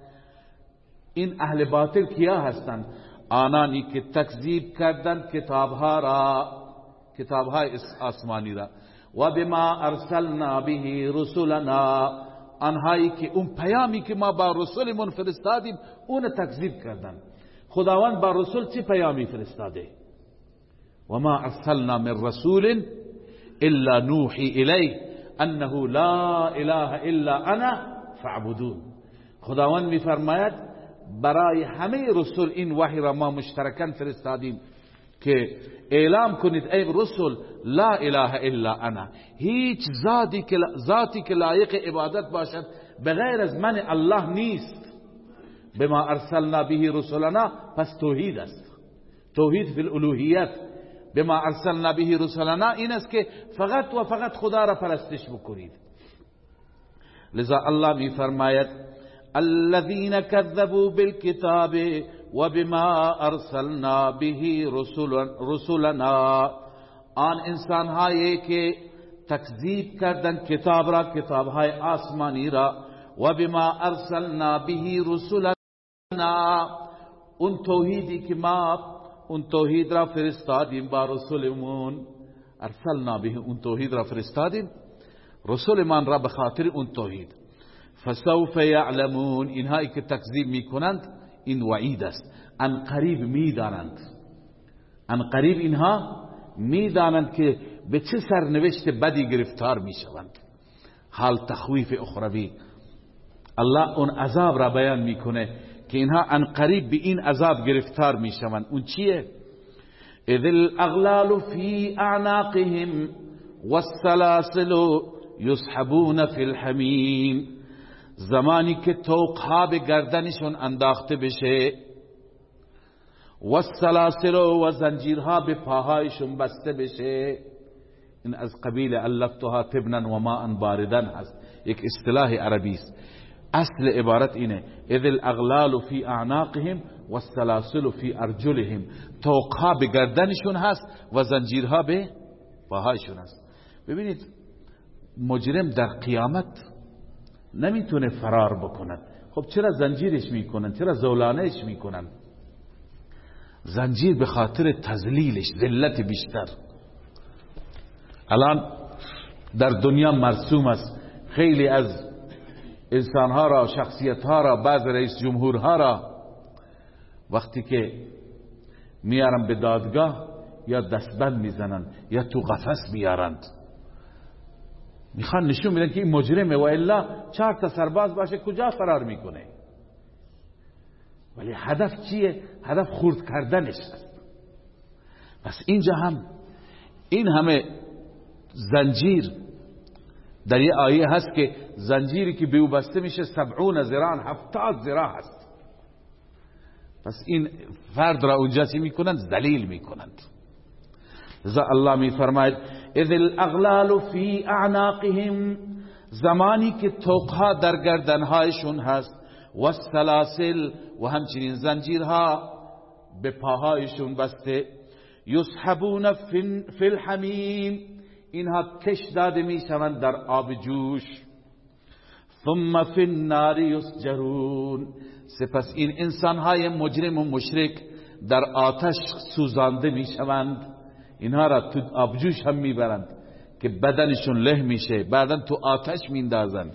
این اهل باطل کیا هستند؟ آنانی که تکذیب کردند کتابها را، کتابهای آسمانی را، و بما ارسلنا به رسلنا، آنهایی که اون پیامی که ما با رسولمون فرستادیم اون تکذیب کردند. خداوند با رسول چه پیامی فرستاده؟ و ما ارسلنا من رسول الا نوحی الیه انه لا اله الا انا فاعبدون. خداوند میفرماید برای همه رسول این وحی را ما مشترکاً فرستادیم که اعلام کنید ای رسول لا اله الا انا، هیچ ذاتی که لایق عبادت باشد بغیر از من الله نیست. بما ارسلنا به رسولنا، پس توحید است، توحید فی الالوهیت. بما ارسلنا به رسولنا این است که فقط و فقط خدا را پرستش بکنید. لذا الله می فرماید الذين كذبوا بالكتاب وبما ارسلنا به رسلنا، آن انسان هایی که تکذیب کردند کتاب را، کتاب های آسمانی را، و بما ارسلنا به رسلنا، اون توحیدی که ما اون توحید را فرستادیم با رسولمون، ارسلنا به، اون توحید را فرستادیم رسولمان را به خاطر اون توحید. فسوف یعلمون، اینهایی که تکذیب میکنند این وعید است، ان قریب میدانند، ان قریب اینها میدانند که به چه سرنوشت بدی گرفتار میشوند. حال تخویف اخروی، الله اون عذاب را بیان میکنه که اینها ان قریب به این عذاب گرفتار میشوند. اون چیه؟ اذ الاغلال فی اعناقهم والسلاسل یسحبون فی الحمیم، زمانی که توقها به گردنشون انداخته بشه، والسلاسل و زنجیرها به پاهایشون بسته بشه. این از قبیل علفتها تبنا و ماء باردن هست، یک اصطلاح عربی است. اصل عبارت اینه اذ الاغلال فی اعناقهم والسلاسل فی ارجلهم، توقها به گردنشون هست و زنجیرها به پاهایشون هست. ببینید مجرم در قیامت نمیتونه فرار بکنن. خب چرا زنجیرش میکنن؟ چرا زولانهش میکنن؟ زنجیر به خاطر تذلیلش، ذلت بیشتر. الان در دنیا مرسوم است خیلی از انسانها را، شخصیتها را، بعض رئیس جمهورها را وقتی که میارن به دادگاه یا دستبند میزنن یا تو قفس میارند، میخوان نشون میدن که این مجرمه، و الا 4 تا سرباز باشه کجا فرار میکنه؟ ولی هدف چیه؟ هدف خرد کردنش است. پس اینجا هم این همه زنجیر در یه آیه هست که زنجیری که به او بسته میشه 70 ذراع 70 ذراع هست. پس این فرد را اونجا چی میکنند؟ ذلیل میکنند. لذا الله میفرماید اذ الاغلال فی اعناقهم، زمانی که طوقها در گردنهایشون هست، و السلاسل، و همچنین زنجیرها به پاهایشون بسته، یسحبون فی الحمیم، اینها کش داده میشوند در آب جوش، ثم فی النار یسجرون، سپس این انسانهای مجرم و مشرک در آتش سوزانده میشوند. اینها را تو آب جوش هم میبرند که بدنشون له میشه، بعدا تو آتش میندازند.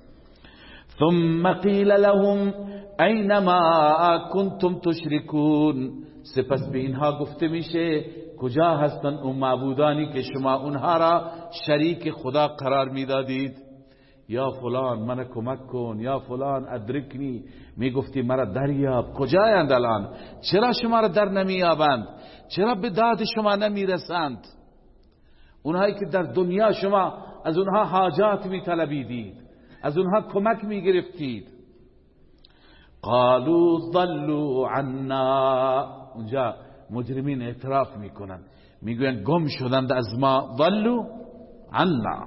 ثم قیل لهم اینما کنتم تشرکون، سپس به اینها گفته میشه کجا هستند اون معبودانی که شما اونها را شریک خدا قرار میدادید. یا فلان من کمک کن، یا فلان ادرکنی، میگفتی مرا دریاب. کجایند الان؟ چرا شما را در نمیابند؟ چرا به داد شما نمیرسند؟ اونهایی که در دنیا شما از اونها حاجات میطلبیدید، از اونها کمک میگرفتید. قالوا ضلوا عنا، اونجا مجرمین اعتراف میکنند، میگویند گم شدند از ما. ضلوا عنا،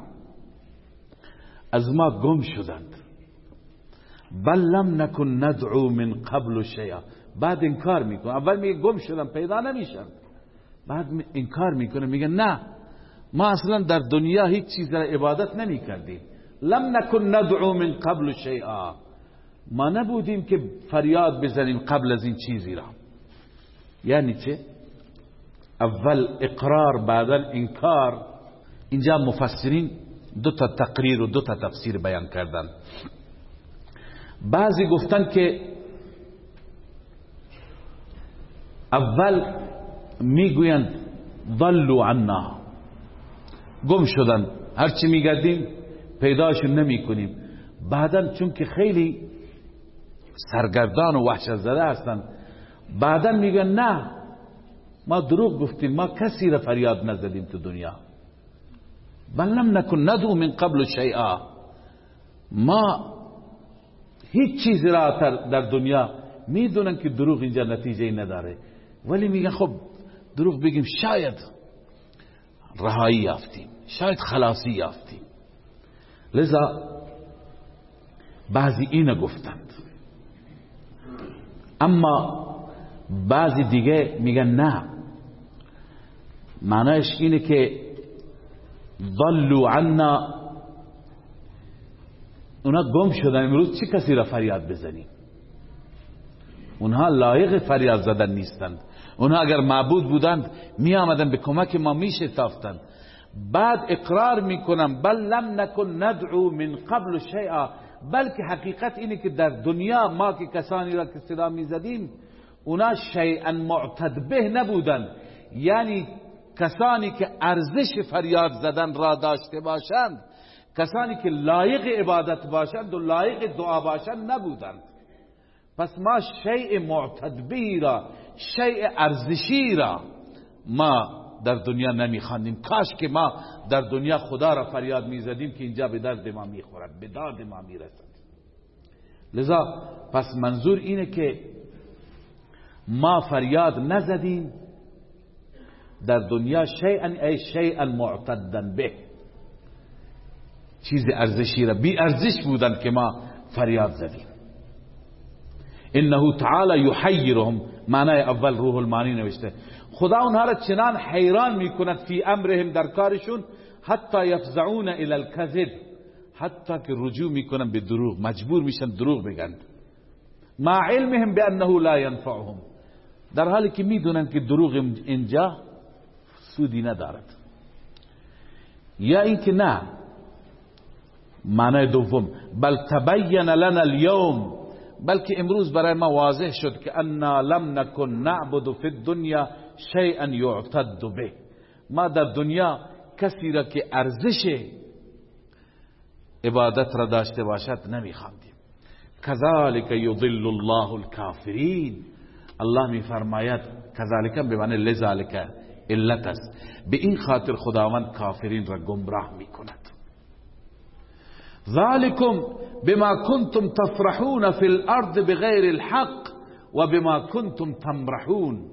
از ما گم شدند. بل لم نکن ندعو من قبل شیئا، بعد انکار میکنه. اول میگه گم شدن پیدا نمیشن، بعد انکار میکنه، میگه نه ما اصلا در دنیا هیچ چیز را عبادت نمی کردیم. لم نکن ندعو من قبل شیئا، ما نبودیم که فریاد بزنیم قبل از این چیزی را. یعنی چه؟ اول اقرار بعدا انکار. اینجا مفسرین دو تا تقریر و دو تا تفسیر بیان کردن. بعضی گفتن که اول میگویند ضلوا عنا، گم شدن، هرچی میگردیم پیداشون نمی کنیم. بعدن چون که خیلی سرگردان و وحشت زده هستن، بعدن میگن نه ما دروغ گفتیم، ما کسی را فریاد نزدیم تو دنیا. بل لم نکن ندعو من قبل شیئا، ما هیچ چیزی را در دنیا میدونن که دروغ اینجا نتیجه نداره، ولی میگن خب دروغ بگیم شاید رهایی یافتیم، شاید خلاصی یافتیم. لذا بعضی اینو گفتند. اما بعضی دیگه میگن نه، معنیش اینه که ضلوا عنا، اونا گم شدن، امروز چه کسی را فریاد بزنیم؟ اونها لایق فریاد زدن نیستند. اونها اگر معبود بودند می آمدن به کمک ما می شتافتند. بعد اقرار میکنم بل لم نکن ندعو من قبل شیئا، بلکه حقیقت اینه که در دنیا ما که کسانی را که صدا می زدیم اونا شیئا معتد به نبودند، یعنی کسانی که ارزش فریاد زدن را داشته باشند، کسانی که لایق عبادت باشند و لایق دعا باشند نبودند. پس ما شیء معتد به را، شیء ارزشی را ما در دنیا نمیخواندیم. کاش که ما در دنیا خدا را فریاد میزدیم که اینجا به درد ما میخورد، به داد ما میرسد. لذا پس منظور اینه که ما فریاد نزدیم در دنیا شیئا ای شیئا معتدا به، چیز ارزشی را بی ارزش بودن که ما فریاد زدیم. انه تعالی یحیرهم، معنی اول روح المعانی نوشته خدا اونها را چنان حیران میکند فی امرهم، در کارشون، حتی یفزعون الی الکذب، حتی که رجوع میکنن به دروغ، مجبور میشن دروغ بگن، مع علمهم بانه لا ینفعهم، در حالی که میدونن که دروغ اینجا سودی ندارد. یا اینکه نه، معنی دوم بل تبین لنا اليوم، بلکه امروز برای ما واضح شد که انا لم نکن نعبد فی الدنیا شیئا یعتد به، ما در دنیا کسی را که ارزش عبادت را داشته باشد نمیخواندیم. کذالک یضل الله الکافرین، الله میفرماید کذالک به معنی لذالک، علت است، به این خاطر خداوند کافرین را گمراه میکند. ذالکم بما کنتم تفرحون فی الارض بغیر الحق و بما کنتم تمرحون.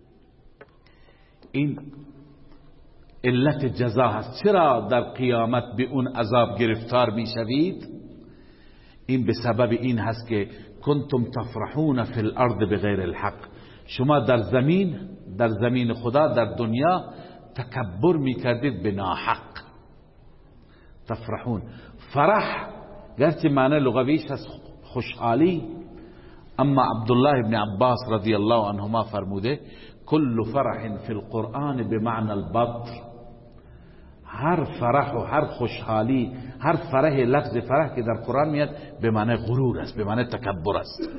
این علت جزا هست. چرا در قیامت به اون عذاب گرفتار می شوید؟ این به سبب این هست که کنتم تفرحون فی الارض بغیر الحق، شما در زمین خدا در دنیا تکبر می کردید به ناحق. تفرحون، فرح گرچه معنی لغویش هست خوشحالی، اما عبدالله ابن عباس رضی الله عنهما فرموده کل فرح فی القرآن بمعنى البطر. هر فرح و هر خوشحالی، هر فرح، لفظ فرح که در قرآن میاد به معنی غرور است، به معنی تکبر است.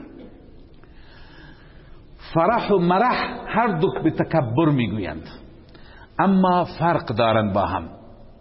فرح و مرح هر دو به تکبر میگویند، اما فرق دارن با هم.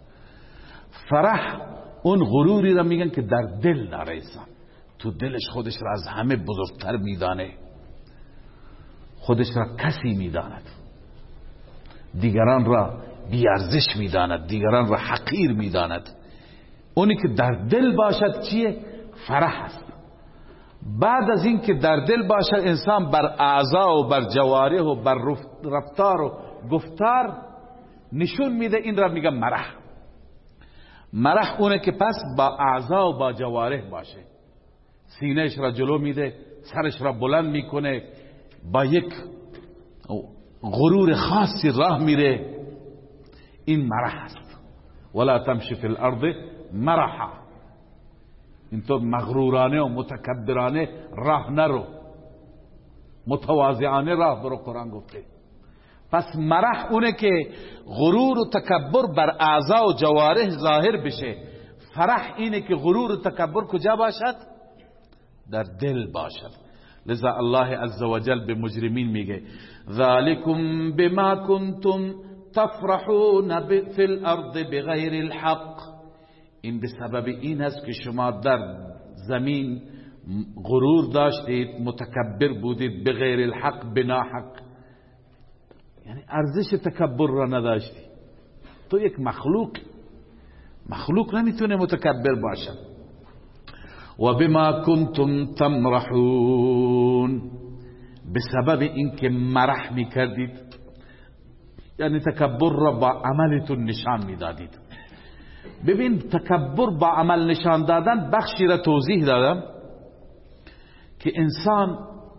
فرح اون غروری را میگن که در دل داره انسان، تو دلش خودش را از همه بزرگتر میدانه، خودش را کسی میداند، دیگران را بیارزش میداند، دیگران را حقیر میداند. اونی که در دل باشد چیه؟ فرح است. بعد از این که در دل باشد انسان بر اعضا و بر جوارح و بر رفتار و گفتار نشون میده، این را میگن مرح. مرح اونه که پس با اعضا و با جوارح باشه، سینهش را جلو میده، سرش را بلند میکنه، با یک غرور خاصی راه میره، این مرح است. ولا تمشی فی الارض مرحا، اینطور مغرورانه و متکبرانه راه نرو، متواضعانه راه برو، قرآن گفته. پس مرح اونه که غرور و تکبر بر اعضا و جوارح ظاهر بشه. فرح اینه که غرور و تکبر کجا باشد؟ در دل باشد. لذا الله عزوجل به مجرمین میگه ذالکم بما کنتم تفرحون فی الارض بغیر الحق. این به سبب این است که شما در زمین غرور داشتید، متکبر بودید، بغیر الحق، بنا حق، یعنی ارزش تکبر را نداشتی. تو یک مخلوق نمیتونه متکبر باشد. و بما کنتم تمرحون، به سبب اینکه مرح میکردید، یعنی تکبر را با عملتون نشان میدادید. ببین تکبر با عمل نشان دادن بخشی را توضیح دادم که انسان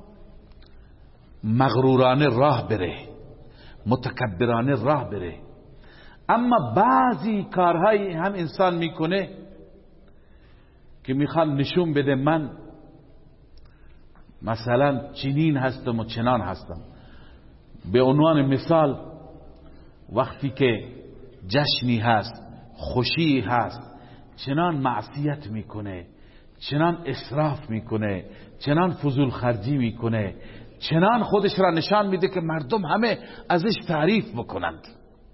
مغرورانه راه بره، متکبرانه راه بره، اما بعضی کارهایی هم انسان میکنه که میخواد نشون بده من مثلا چنین هستم و چنان هستم. به عنوان مثال وقتی که جشنی هست، خوشی هست، چنان معصیت میکنه، چنان اسراف میکنه، چنان فضول خرجی میکنه، چنان خودش را نشان میده که مردم همه ازش تعریف بکنند.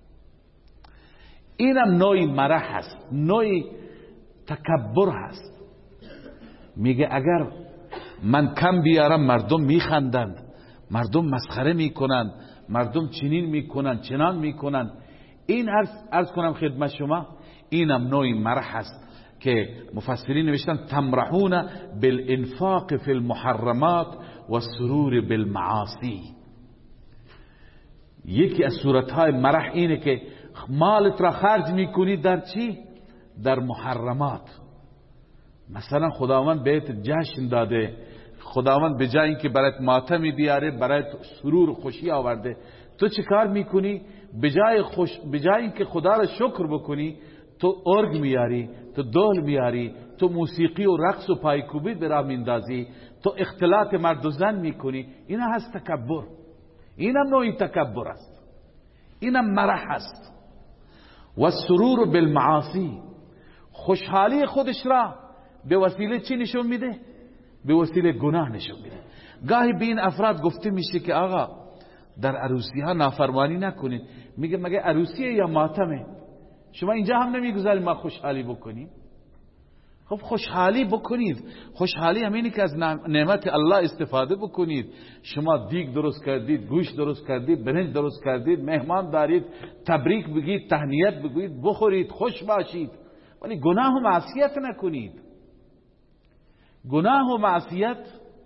اینم نوعی مرح هست، نوعی تکبر هست. میگه اگر من کم بیارم مردم میخندند، مردم مسخره میکنند، مردم چنین میکنند، چنان میکنند. این عرض کنم خدمت شما، اینم نوعی مرح هست که مفسرین نوشتن تمرحون بالانفاق فی المحرمات و سرور بالمعاصی. یکی از صورتهای مرح اینه که مالت را خرج میکنی در چی؟ در محرمات. مثلا خداوند بهت جشن داده، خداوند به جای اینکه برات ماتمی بیاره برات سرور و خوشی آورده، تو چه کار میکنی؟ به جای اینکه خدا را شکر بکنی، تو ارگ میاری، تو دول میاری، تو موسیقی و رقص و پایکوبی برا میندازی، تو اختلاط مرد و زن میکنی. اینا هست تکبر، اینم نوعی تکبر است، اینم مرح است. و سرور بالمعاصی، خوشحالی خودش را به وسیله چی نشون میده؟ به وسیله گناه نشون میده. گاهی به این افراد گفته میشه که آقا در عروسی ها نافرمانی نکنید. میگه مگه عروسیه یا ماتمه؟ شما اینجا هم نمیگذارید ما خوشحالی بکنیم؟ خب خوشحالی بکنید. خوشحالی همینی که از نعمت الله استفاده بکنید. شما دیگ درست کردید، گوشت درست کردید، برنج درست کردید، مهمان دارید، تبریک بگید، تهنیت بگویید، بخورید، خوش باشید. ولی گناه و معصیت نکنید. گناه و معصیت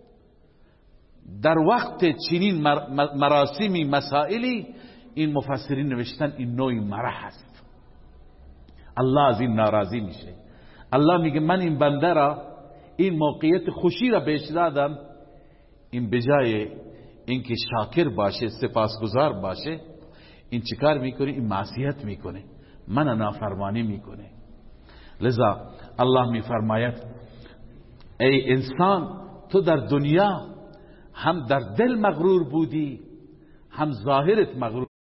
در وقت چنین مراسمی مسائلی، این مفسرین نوشتن این نوعی مرح است. الله از این ناراضی میشه. الله میگه من این بنده را، این موقعیت خوشی را بهش دادم، این بجای اینکه شاکر باشه، سپاسگزار باشه، این چیکار میکنه؟ این معصیت میکنه، من نافرمانی میکنه. لذا الله میفرماید ای انسان، تو در دنیا هم در دل مغرور بودی، هم ظاهرت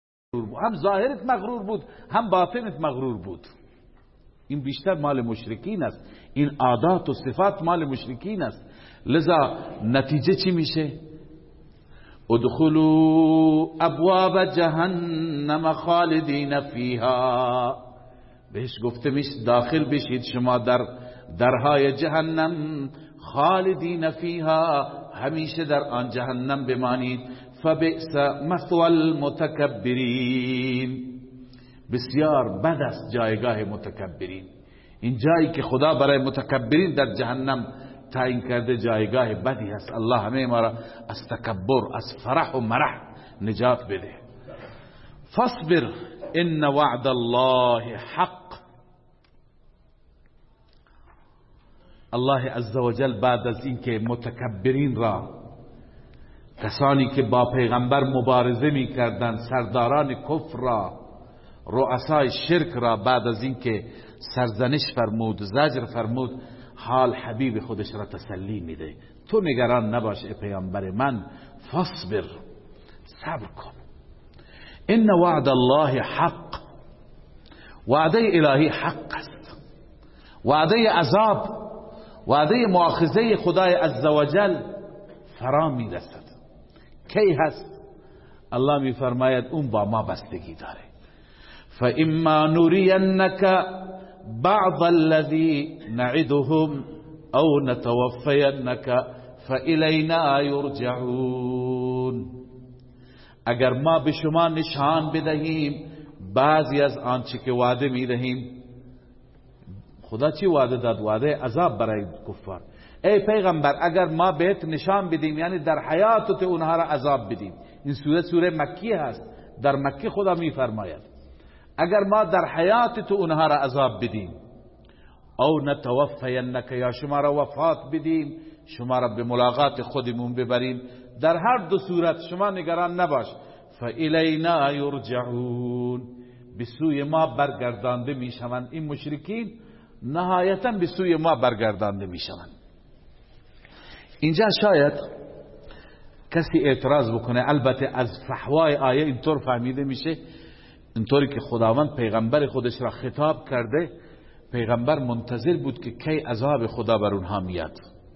مغرور بود، هم باطنت مغرور بود. این بیشتر مال مشرکین است، این عادات و صفات مال مشرکین است. لذا نتیجه چی میشه؟ ادخلوا ابواب جهنم خالدین فیها، بهش گفته میشه داخل بشید شما در درهای جهنم، خالدین فیها، همیشه در آن جهنم بمانید. فبئس مثوى المتکبرین، بسیار بد است جایگاه متکبرین. این جایی که خدا برای متکبرین در جهنم تعیین کرده جایگاه بدی است. الله همه ما را از تکبر، از فرح و مرح نجات بده. فاصبر ان وعد الله حق. الله عزوجل بعد از اینکه متکبرین را، کسانی که با پیغمبر مبارزه می کردند، سرداران کفر را، رؤسای شرک را، بعد از اینکه سرزنش فرمود، زجر فرمود، حال حبیب خودش را تسلی میده. تو نگران نباش ای پیامبر من، فاصبر، صبر کن. ان وعد الله حق، وعده الهی حق است. وعده عذاب، وعده مؤاخذه خدای عزوجل فرا میرسد. کی هست؟ الله میفرماید اون با ما بستگی داره. فاما نرینک بعض الذی نعدهم او نتوفینک فالینا یرجعون. اگر ما به شما نشان بدهیم بعضی از آنچه که وعده میدهیم. خدا چی وعده داد؟ وعده عذاب برای کفار. ای پیغمبر اگر ما بهت نشان بدیم، یعنی در حیاتت اونها را عذاب بدیم. این سوره مکی هست، در مکی خدا میفرماید اگر ما در حیاتت اونها را عذاب بدیم، او نتوفینک، یا شما را وفات بدیم، شما را به ملاقات خودمون ببریم، در هر دو صورت شما نگران نباش. فالینا یرجعون، به سوی ما برگردانده میشوند. این مشرکین نهایتا به سوی ما برگردانده میشوند. اینجا شاید کسی اعتراض بکنه، البته از فحوای آیه اینطور فهمیده میشه، اینطوری که خداوند پیغمبر خودش را خطاب کرده، پیغمبر منتظر بود که کی عذاب خدا بر اونها میاد.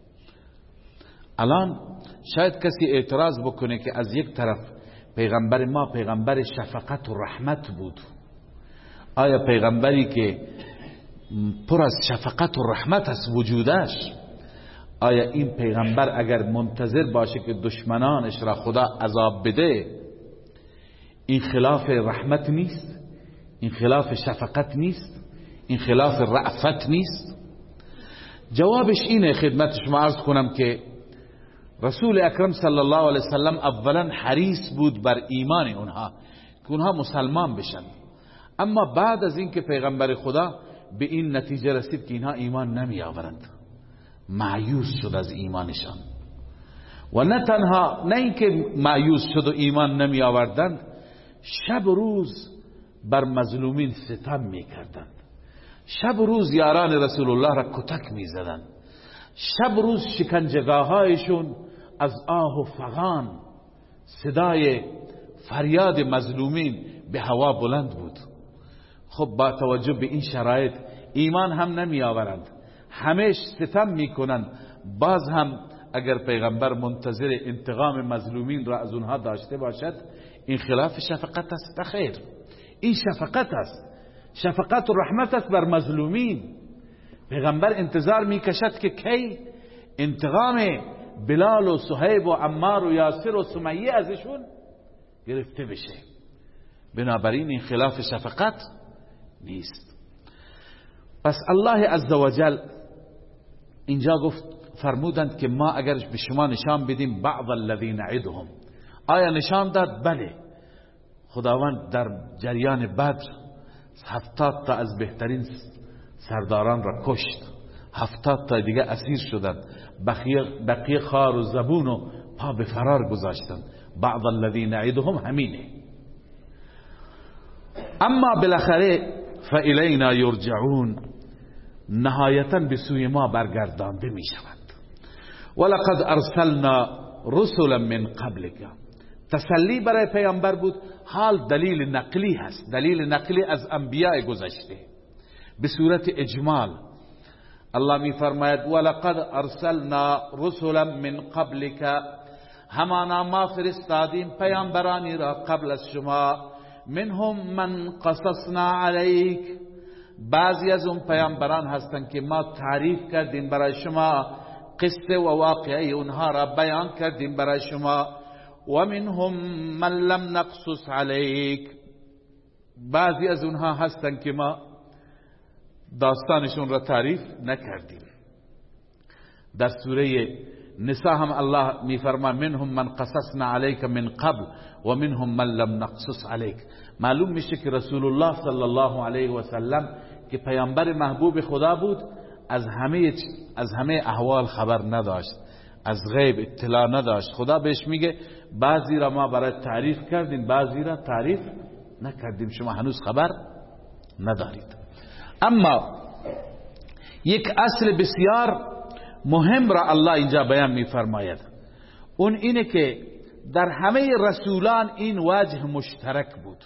الان شاید کسی اعتراض بکنه که از یک طرف پیغمبر ما پیغمبر شفقت و رحمت بود، آیا پیغمبری که پر از شفقت و رحمت است وجودش، آیا این پیغمبر اگر منتظر باشه که دشمنانش را خدا عذاب بده، این خلاف رحمت نیست؟ این خلاف شفقت نیست؟ این خلاف رأفت نیست؟ جوابش اینه، خدمت شما عرض کنم که رسول اکرم صلی الله علیه وسلم اولا حریص بود بر ایمان اونها که اونها مسلمان بشن، اما بعد از اینکه پیغمبر خدا به این نتیجه رسید که اینها ایمان نمی آورند، مایوس شد از ایمانشان. و نه تنها نه اینکه مایوس شد و ایمان نمی آوردند، شب و روز بر مظلومین ستم می کردند، شب و روز یاران رسول الله را کتک می زدند، شب و روز شکنجهگاهایشون از آه و فغان، صدای فریاد مظلومین به هوا بلند بود. خب با توجه به این شرایط ایمان هم نمی آورند، همیشه ستم می کنند، باز هم اگر پیغمبر منتظر انتقام مظلومین را از اونها داشته باشد، این خلاف شفقت است؟ بخیر، این شفقت است، شفقت و رحمت است بر مظلومین. پیغمبر انتظار می کشد که کی انتقام بلال و صهیب و عمار و یاسر و سمیه ازشون گرفته بشه. بنابراین این خلاف شفقت نیست. پس الله عزوجل اینجا فرمودند که ما اگر به شما نشان بدیم بعض الذین نعدهم، آیا نشان داد؟ بله. خداوند در جریان بدر 70 تا از بهترین سرداران را کشت، 70 تا دیگه اسیر شدند، بقیه خار و زبون و پا به فرار گذاشتند. بعض الذین نعدهم همینه. اما بالاخره فالینا یرجعون، نهایتا به سوی ما برگردانده می شود. ولقد ارسلنا رسلا من قبلک، تسلی برای پیامبر بود. حال دلیل نقلی هست، دلیل نقلی از انبیاء گذشته به صورت اجمال. الله می فرماید ولقد ارسلنا رسلا من قبلک، همانا ما فرستادیم پیامبرانی را قبل از شما. منهم من قصصنا علیک، بعضی از اون پیامبران هستند که ما تعریف کردیم برای شما، قصه و واقعه اونها را بیان کردیم برای شما. و منهم من لم نقصص علیک، بعضی از اونها هستند که ما داستانشون را تعریف نکردیم. در سوره نساء هم الله میفرما منهم من قصصنا علیک من قبل و منهم من لم نقصص علیک. معلوم میشه که رسول الله صلی الله علیه و سلم که پیامبر محبوب خدا بود، از همه احوال خبر نداشت، از غیب اطلاع نداشت. خدا بهش میگه بعضی را ما برای تعریف کردیم، بعضی را تعریف نکردیم، شما هنوز خبر ندارید. اما یک اصل بسیار مهم را الله اینجا بیان میفرماید، اون اینه که در همه رسولان این وجه مشترک بود.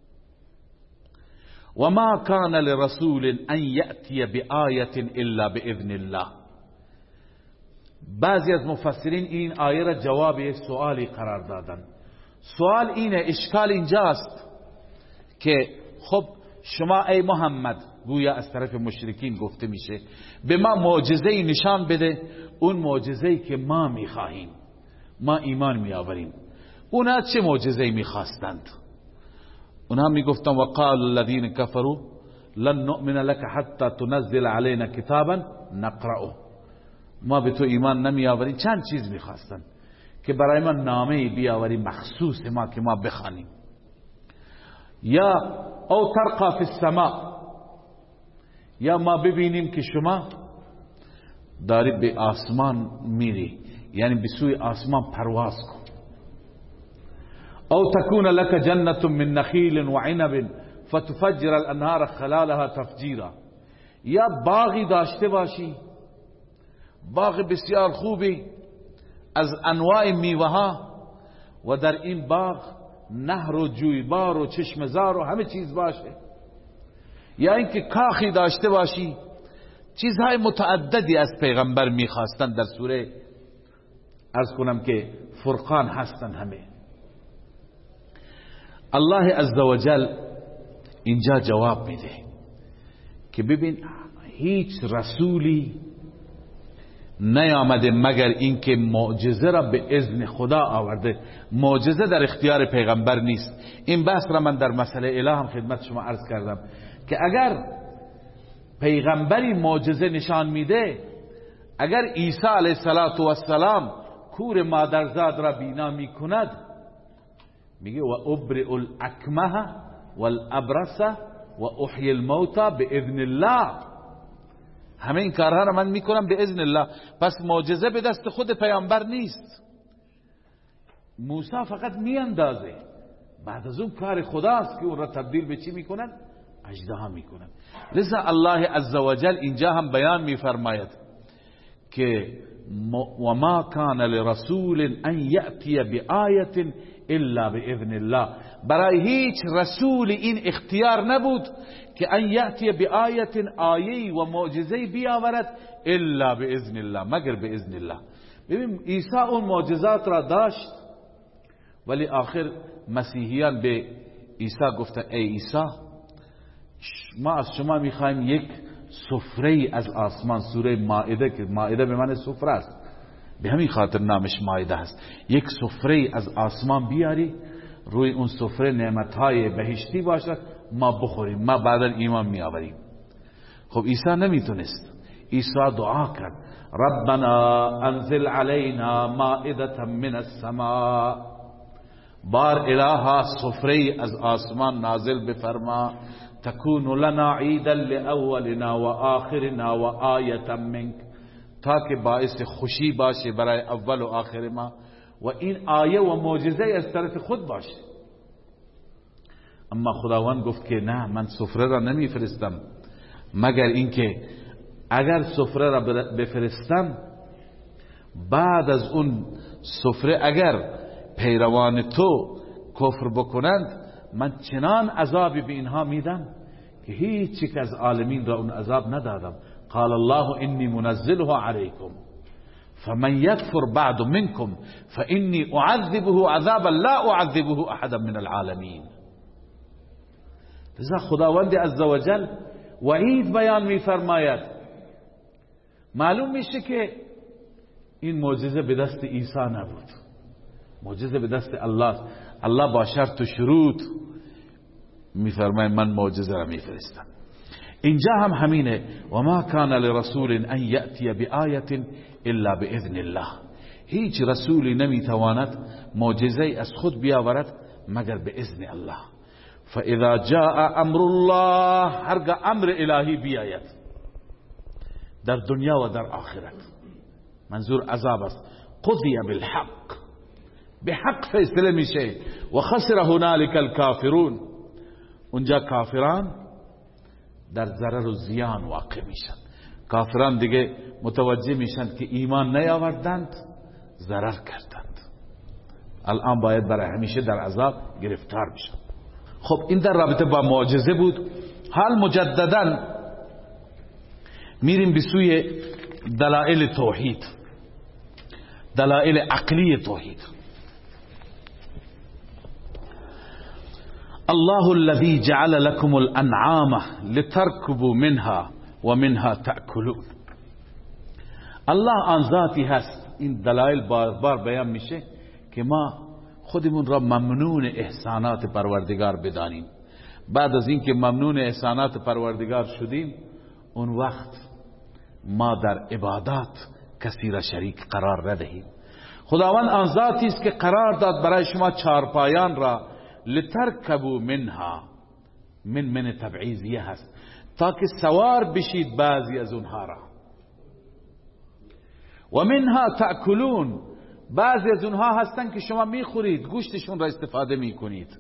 و ما کان لرسول ان یأتی بآیت الا باذن الله. بعضی از مفسرین این آیه را جواب یک سوالی قرار دادن. سوال اینه، اشکال اینجاست که خب شما ای محمد، گویا از طرف مشرکین گفته میشه، به ما معجزه‌ای نشان بده، اون معجزه‌ای که ما میخواهیم، ما ایمان میآوریم. اونا چه معجزه‌ای میخواستند؟ اونها میگفتن وقال الذين كفروا لن نؤمن لك حتى تنزل علينا كتابا نقرأه، ما به تو ایمان نمیآوریم. چند چیز میخواستن که برای ما نامه بیاوری مخصوص ما که ما بخوانیم، یا او ترقى في السماء، یا ما ببینیم که شما داری به آسمان میری، یعنی به سوی آسمان پرواز کن. او تكون لك جنة من نخيل وعنب فتفجر الانهار خلالها تفجیرا، یا باغی داشته باشی، باغ بسیار خوبی از انواع میوه‌ها، و در این باغ نهر و جویبار و چشمزار و همه چیز باشه، یا اینکه کاخی داشته باشی. چیزهای متعددی از پیغمبر میخواستن. در سوره عرض کنم که فرقان هستن همه. الله عزوجل اینجا جواب میده که ببین هیچ رسولی نیامده مگر اینکه معجزه را به اذن خدا آورده. معجزه در اختیار پیغمبر نیست. این بحث را من در مسئله اله هم خدمت شما عرض کردم که اگر پیغمبری معجزه نشان میده، اگر عیسی علیه السلام کور مادرزاد را بینا میکند، میگه و ابرئ الاکمه والابرص و احیی الموتى باذن الله، همه این کارها را من میکنم به اذن الله. پس معجزه به دست خود پیامبر نیست. موسی فقط میاندازه، بعد از اون کار خداست که اون را تبدیل به چی میکنن؟ اژدها میکنن. لذا الله عزوجل اینجا هم بیان میفرماید که و ما کان لرسول ان یأتی بآیه الا باذن الله، برای هیچ رسول این اختیار نبود که ان یأتی بآیه، آیه و معجزه بیاورد، الا باذن الله، مگر باذن الله. ببین عیسی اون معجزات را داشت، ولی آخر مسیحیان به عیسی گفتن ای عیسی، ما از شما میخوایم یک سفره از آسمان. سوره مائده که مائده به معنی سفره است، به همین خاطر نامش مائده هست. یک سفره از آسمان بیاری، روی اون سفره نعمتهای بهشتی باشد، ما بخوریم، ما بعدا ایمان میآوریم. خب عیسی نمیتونست. عیسی دعا کرد ربنا انزل علینا مائدة من السماء، بار الها سفره از آسمان نازل بفرما، تكون لنا عیدا لأولنا و آخرنا و آیة منک، تاکه باعث خوشی باشه برای اول و آخر ما و این آیه و معجزه از طرف خود باشه. اما خداوند گفت که نه، من سفره را نمیفرستم مگر اینکه اگر سفره را بفرستم بعد از اون سفره اگر پیروان تو کفر بکنند من چنان عذابی به اینها میدم که هیچ یک از عالمین را اون عذاب ندادم. قال الله انی منزله علیکم فمن یکفر بعد منکم فانی اعذبه عذابا لا اعذبه احدا من العالمین. لذا خداوند عزوجل وعید بیان میفرماید. معلوم میشه که این معجزه به دست عیسی نبود، معجزه به دست الله. الله با شرط و شروط میفرماید من معجزه را میفرستم. اینجا هم همینه و ما کان لرسول ان یأتی بآیة الا باذن الله. هیچ رسولی نمیتواند معجزه از خود بیاورد مگر به اذن الله. فاذا جاء امر الله، هرگاه امر الهی بیاید در دنیا و در آخرت، منظور عذاب است، قضی بالحق، به حق فیصله میشه. و خسر هنالک الکافرون، اونجا کافران در ضرر و زیان واقع میشن. کافران دیگه متوجه میشن که ایمان نیاوردند، ضرر کردند، الان باید برای همیشه در عذاب گرفتار میشن. خب این در رابطه با معجزه بود. حال مجددا میریم به سوی دلائل توحید، دلائل عقلی توحید. الله الذي جعل لكم الانعام لتركبوا منها ومنها تأكلون. الله آن ذاتی هست. این دلائل بار بیان میشه که ما خودمون را ممنون احسانات پروردگار بدانیم. بعد از اینکه ممنون احسانات پروردگار شدیم، اون وقت ما در عبادات کسی را شریک قرار ندهیم. خداوند آن ذاتی است که قرار داد برای شما چارپایان را لترکبوا منها، من تبعیضیه هست، تا که سوار بشید بعضی از اونها را. و منها تأکلون، بعضی از اونها هستن که شما میخورید، گوشتشون را استفاده میکنید.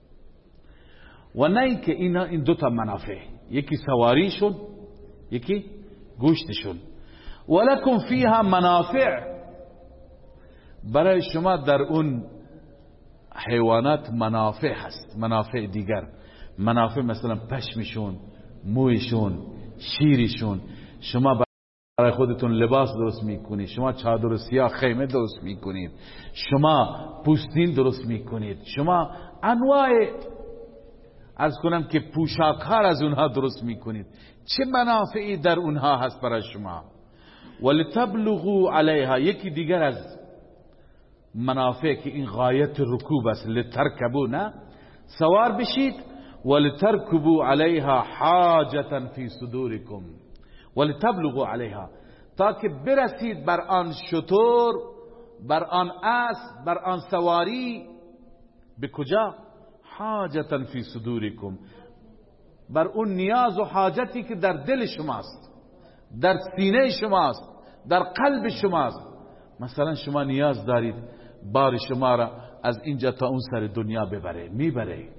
و نه که این دو تا منافع، یکی سواریشون، یکی گوشتشون. ولکم فیها منافع، برای شما در اون حیوانات منافع هست، منافع دیگر، منافع مثلا پشمشون، مویشون، شیرشون. شما برای خودتون لباس درست میکنید، شما چادر سیاه خیمه درست میکنید، شما پوستین درست میکنید، شما انواع از کنم که پوشاک ها از اونها درست میکنید. چه منافعی در اونها هست برای شما. ولتبلغوا علیها، یکی دیگر از منافع که این غایت رکوب است، لترکبوا، نه سوار بشید، ولترکبوا علیها حاجتا فی صدورکم، ولتبلغوا علیها، تا که برسید بر آن شتر، بر آن اسب، بر آن سواری. به کجا؟ حاجتا فی صدورکم، بر اون نیاز و حاجتی که در دل شماست، در سینه شماست، در قلب شماست. مثلا شما نیاز دارید بار شما را از اینجا تا اون سر دنیا ببره، میبره.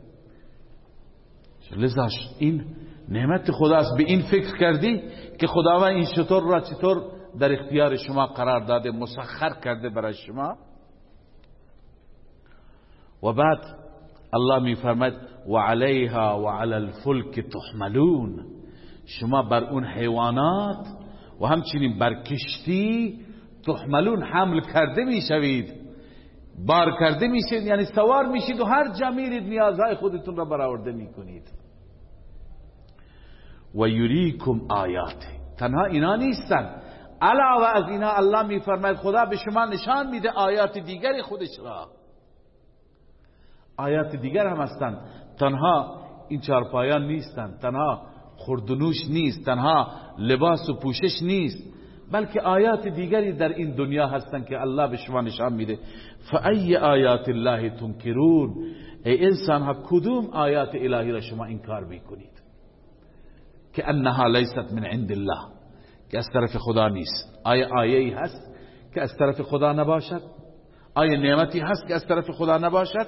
لذا این نعمت خداست. به این فکر کردی که خداوند این شتر را چطور در اختیار شما قرار داده، مسخر کرده برای شما. و بعد الله میفرماید و علیها و علی الفلک تحملون، شما بر اون حیوانات و همچنین بر کشتی تحملون، حمل کرده میشوید، بار کرده میشید، یعنی سوار میشید و هر جا میرید نیازهای خودتون را برآورده میکنید. و یریکم آیاته، تنها اینا نیستن، علاوه از اینا الله میفرماید خدا به شما نشان میده آیات دیگری خودش را. آیات دیگر هم هستند، تنها این چارپایان نیستند، تنها خوردنوش نیست، تنها لباس و پوشش نیست، بلکه آیات دیگری در این دنیا هستن که الله به شما نشان میده. فای آیات الله تنکرون، ای انسان ها کدوم آیات الهی را شما انکار میکنید که انها لیست من عند الله، که از طرف خدا نیست. آیه‌ای هست که از طرف خدا نباشد؟ آیه نعمتی هست که از طرف خدا نباشد؟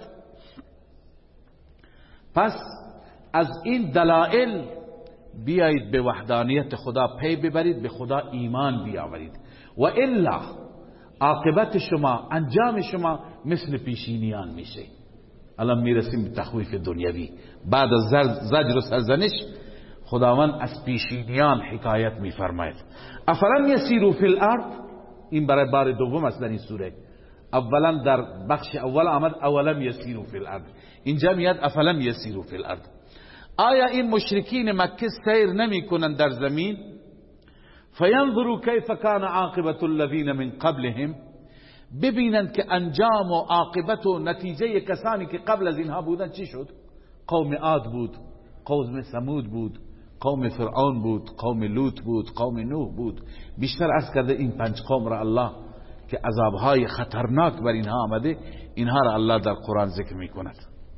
پس از این دلائل بیایید به وحدانیت خدا پی ببرید، به خدا ایمان بیاورید، و الا عاقبت شما، انجام شما مثل پیشینیان میشه. الان میرسیم به تخویف دنیوی. بعد از زجر و سرزنش خداوند از پیشینیان حکایت میفرماید. افلم یسیروا فی الارض، این برای بار دوم است در این سوره. اولا در بخش اول آمد اولم یسیروا فی الارض، اینجا میاد افلم یسیروا فی الارض. آیا این مشرکین مکه سیر نمی کنند در زمین؟ فینظروا کیف کان عاقبت الذین من قبلهم، ببینند که انجام و عاقبت و نتیجه کسانی که قبل از اینها بودن چی شد. قوم عاد بود، قوم ثمود بود، قوم فرعون بود، قوم لوط بود، قوم نوح بود. بیشتر عرض کرده این 5 قوم را الله که عذابهای خطرناک بر اینها آمده، اینها را الله در قرآن ذکر می کند.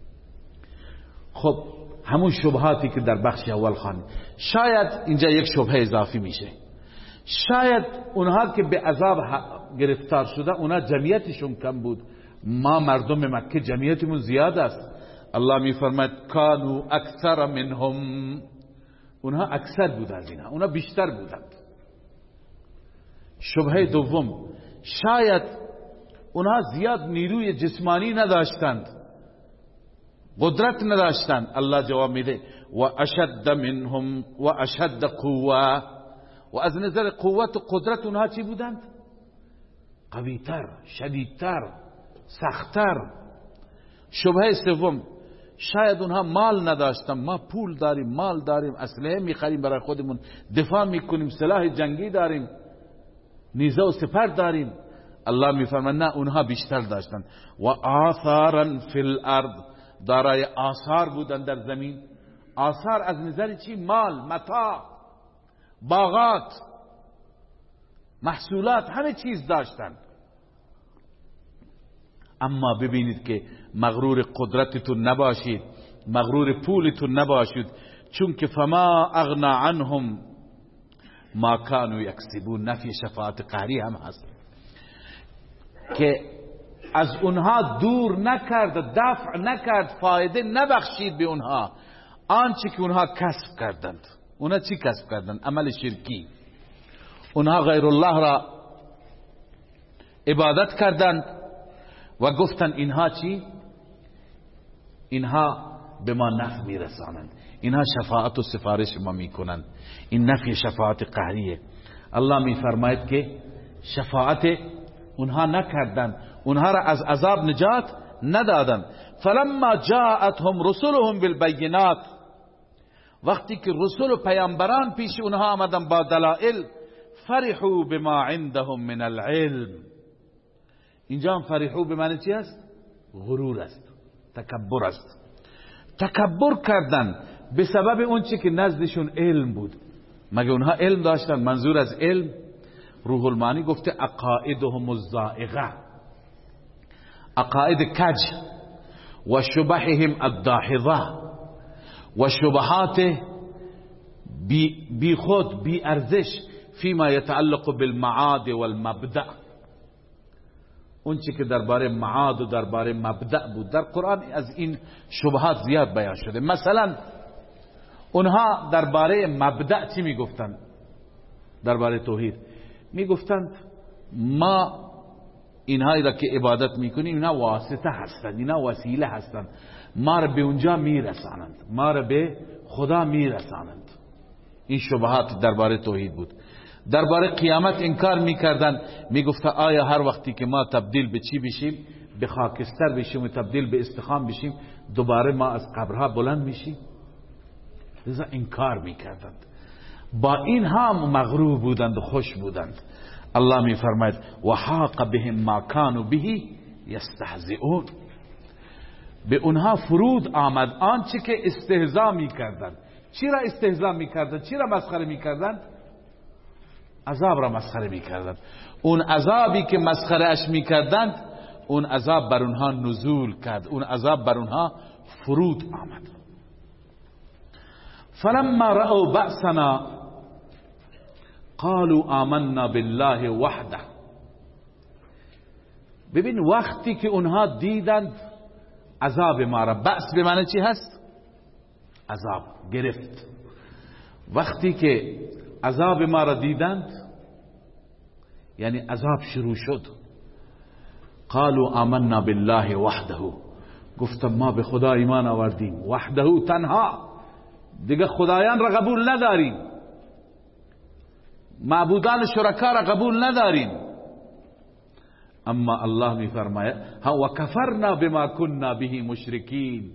خب همون شبهاتی که در بخش اول خواندیم، شاید اینجا یک شبهه اضافی میشه. شاید اونها که به عذاب گرفتار شده اونها جمعیتشون کم بود، ما مردم مکه جمعیتمون زیاد است. الله میفرماید کانوا اکثر منهم، اونها اکثر بود از اینها، اونها بیشتر بودند. شبهه دوم، شاید اونها زیاد نیروی جسمانی نداشتند، قدرت نداشتند. الله جواب میده و اشد منهم و اشد قوه، و از نظر قوت و قدرت اونها چی بودند؟ قویتر، شدیدتر، سختتر. شبهه سوم، شاید اونها مال نداشتن، ما پول داریم، مال داریم، اسلحه میخریم برای خودمون، دفاع میکنیم، سلاح جنگی داریم، نیزه و سپر داریم. الله میفرماید نه، اونها بیشتر داشتن. و آثارا فی الارض، دارای آثار بودن در زمین. آثار از نظر چی؟ مال، متاع، باغات، محصولات، همه چیز داشتن. اما ببینید که مغرور قدرتتون نباشید، مغرور پولتون نباشید، چون که فما اغنا عنهم ما کانوا یکسبون، نفی شفاعت قهری هم هست که از اونها دور نکرد، دفع نکرد، فایده نبخشید به اونها آنچه که اونها کسب کردند. اونها چی کسب کردند؟ عمل شرکی. اونها غیر الله را عبادت کردند و گفتند اینها چی؟ اینها به ما نفع میرسانند، اینها شفاعت و سفارش ما میکنند. این نفی شفاعت قهریه. الله میفرماید که شفاعت اونها نکردند، اونها را از عذاب نجات ندادند. فلما جاءتهم رسلهم بالبینات، وقتی که رسول و پیامبران پیش اونها آمدن با دلائل، فرحوا بما عندهم من العلم. اینجا هم فرحوا به معنی چی است؟ غرور است، تکبر است. تکبر کردن به سبب اون چی که نزدشون علم بود. مگه اونها علم داشتن؟ منظور از علم روح المعانی گفته عقائدهم الزائغه، عقاید کج، و شبههم الداحضه، و شبهات بی خود، بی ارزش، فيما يتعلق بالمعاد والمبدأ، اون چی که درباره معاد و درباره مبدأ بود. در قرآن از این شبهات زیاد بیان شده. مثلا اونها درباره مبدأ چی میگفتند؟ درباره توحید میگفتند ما اینهایی را که عبادت میکنیم اینا واسطه هستند، اینا وسیله هستند، ما را به اونجا میرسانند، ما را به خدا میرسانند. این شبهات درباره توحید بود. درباره قیامت انکار میکردند، میگفتند آیا هر وقتی که ما تبدیل به چی بشیم، به خاکستر بشیم و تبدیل به استخوان بشیم، دوباره ما از قبرها بلند میشیم؟ لذا انکار میکردند. با این هم مغرور بودند و خوش بودند. الله میفرماید و حاق بهم ما كانوا به یستهزئون، به اونها فرود آمد آنچه که استهزا میکردند. چی را استهزا میکردند؟ چی را مسخره میکردند؟ عذاب را مسخره میکردند. اون عذابی که مسخره اش میکردند، اون عذاب بر اونها نزول کرد، اون عذاب بر اونها فرود آمد. فلما رأوا بأسنا قالوا آمنا بالله وحده. ببین وقتی که اونها دیدند عذاب ما را، بأس به معنی چی هست؟ عذاب گرفت. وقتی که عذاب ما را دیدند یعنی عذاب شروع شد، قالوا آمنا بالله وحده، گفتم ما به خدا ایمان آوردیم، وحده تنها، دیگه خدایان را قبول نداریم، معبودان شرکا را قبول نداریم. اما الله می فرماید و کفرنا بما كنا به مشرکین،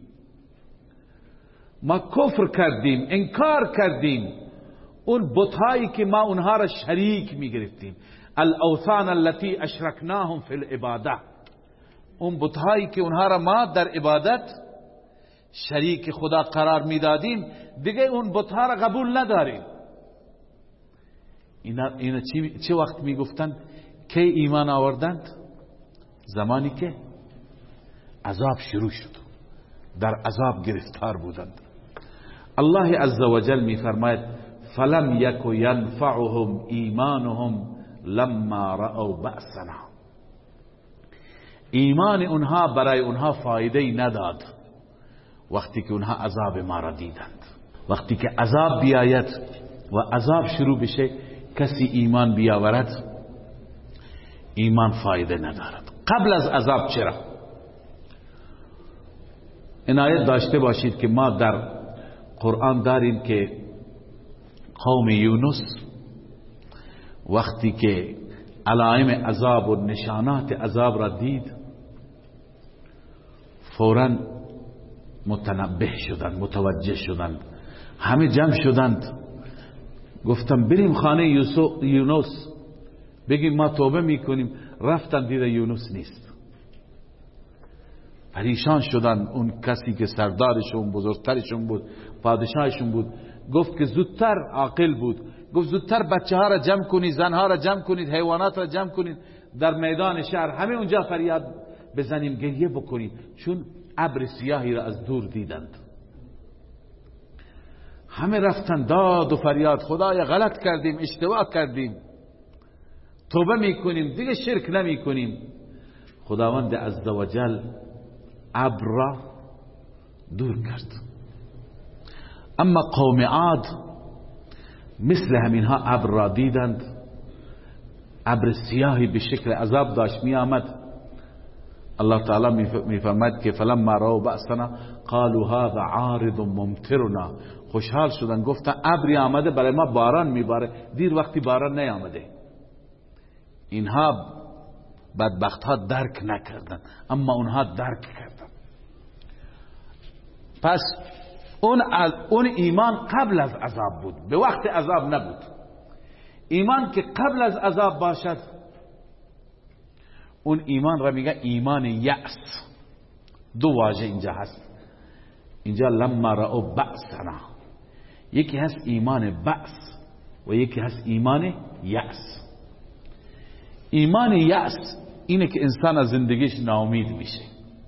ما کفر کردیم، انکار کردیم اون بت‌هایی که ما اونها را شریک می گرفتیم، الاوثان التي اشرکناهم فی العباده، اون بت‌هایی که اونها را ما در عبادت شریک خدا قرار میدادیم، دیگه اون بت‌ها را قبول نداریم. اینا چه وقت میگفتند؟ که ایمان آوردند؟ زمانی که عذاب شروع شد، در عذاب گرفتار بودند. الله عزوجل میفرماید فلم یک ینفعهم ایمانهم لما رأوا بأسنا، ایمان اونها برای اونها فایده نداد وقتی که اونها عذاب ما را دیدند. وقتی که عذاب بیاید و عذاب شروع بشه، کسی ایمان بیاورد، ایمان فایده ندارد. قبل از عذاب چرا؟ عنایت داشته باشید که ما در قرآن داریم که قوم یونس وقتی که علائم عذاب و نشانات عذاب را دید، فوراً متنبه شدند، متوجه شدند، همه جمع شدند، گفتم بریم خانه یونس بگیم ما توبه میکنیم. رفتن دیدن یونس نیست، پریشان شدن. اون کسی که سردارشون، بزرگترشون بود، پادشاهشون بود، گفت که زودتر، عاقل بود، گفت زودتر بچه ها را جمع کنید، زن ها را جمع کنید، حیوانات را جمع کنید، در میدان شهر همه اونجا فریاد بزنیم، گریه بکنید، چون ابر سیاهی را از دور دیدند. همه رفتن داد و فریاد، خدایا غلط کردیم، اشتباه کردیم، توبه میکنیم، دیگه شرک نمیکنیم. خداوند عزوجل ابر را دور کرد. اما قوم عاد مثل همینها ابر را دیدند، ابر سیاهی به شکل عذاب داشت می آمد. الله تعالی میفرماید که فلما رأوا بأسنا قالوا هذا عارض ممطرنا، خوشحال شدن، گفتن ابری آمده برای ما باران میباره. دیر وقتی باران نیامده. اینها بدبخت ها درک نکردن، اما اونها درک کردن. پس اون ایمان قبل از عذاب بود، به وقت عذاب نبود. ایمان که قبل از عذاب باشد، اون ایمان را میگه ایمان یأس. دو واژه اینجا هست، اینجا لما رأوا بأسنا، یکی هست ایمان بأس و یکی هست ایمان یأس. ایمان یأس اینه که انسان از زندگیش ناامید میشه،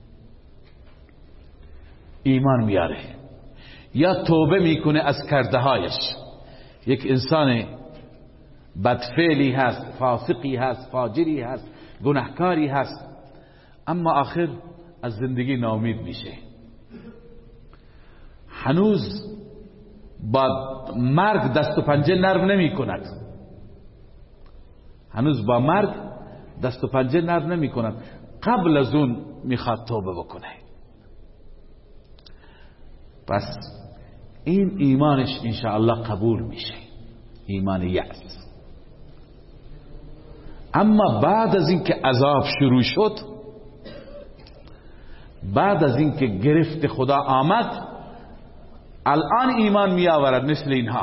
ایمان میاره یا توبه میکنه از کرده هایش. یک انسان بدفعلی هست، فاسقی هست، فاجری هست، گناهکاری هست، اما آخر از زندگی ناامید میشه، هنوز با مرگ دست و پنجه نرم نمی کند، هنوز با مرگ دست و پنجه نرم نمی کند، قبل از اون میخواد توبه بکنه. پس این ایمانش انشاءالله قبول میشه، ایمان یأس. اما بعد از اینکه عذاب شروع شد، بعد از اینکه گرفت خدا آمد، الان ایمان می آورد. مثل اینها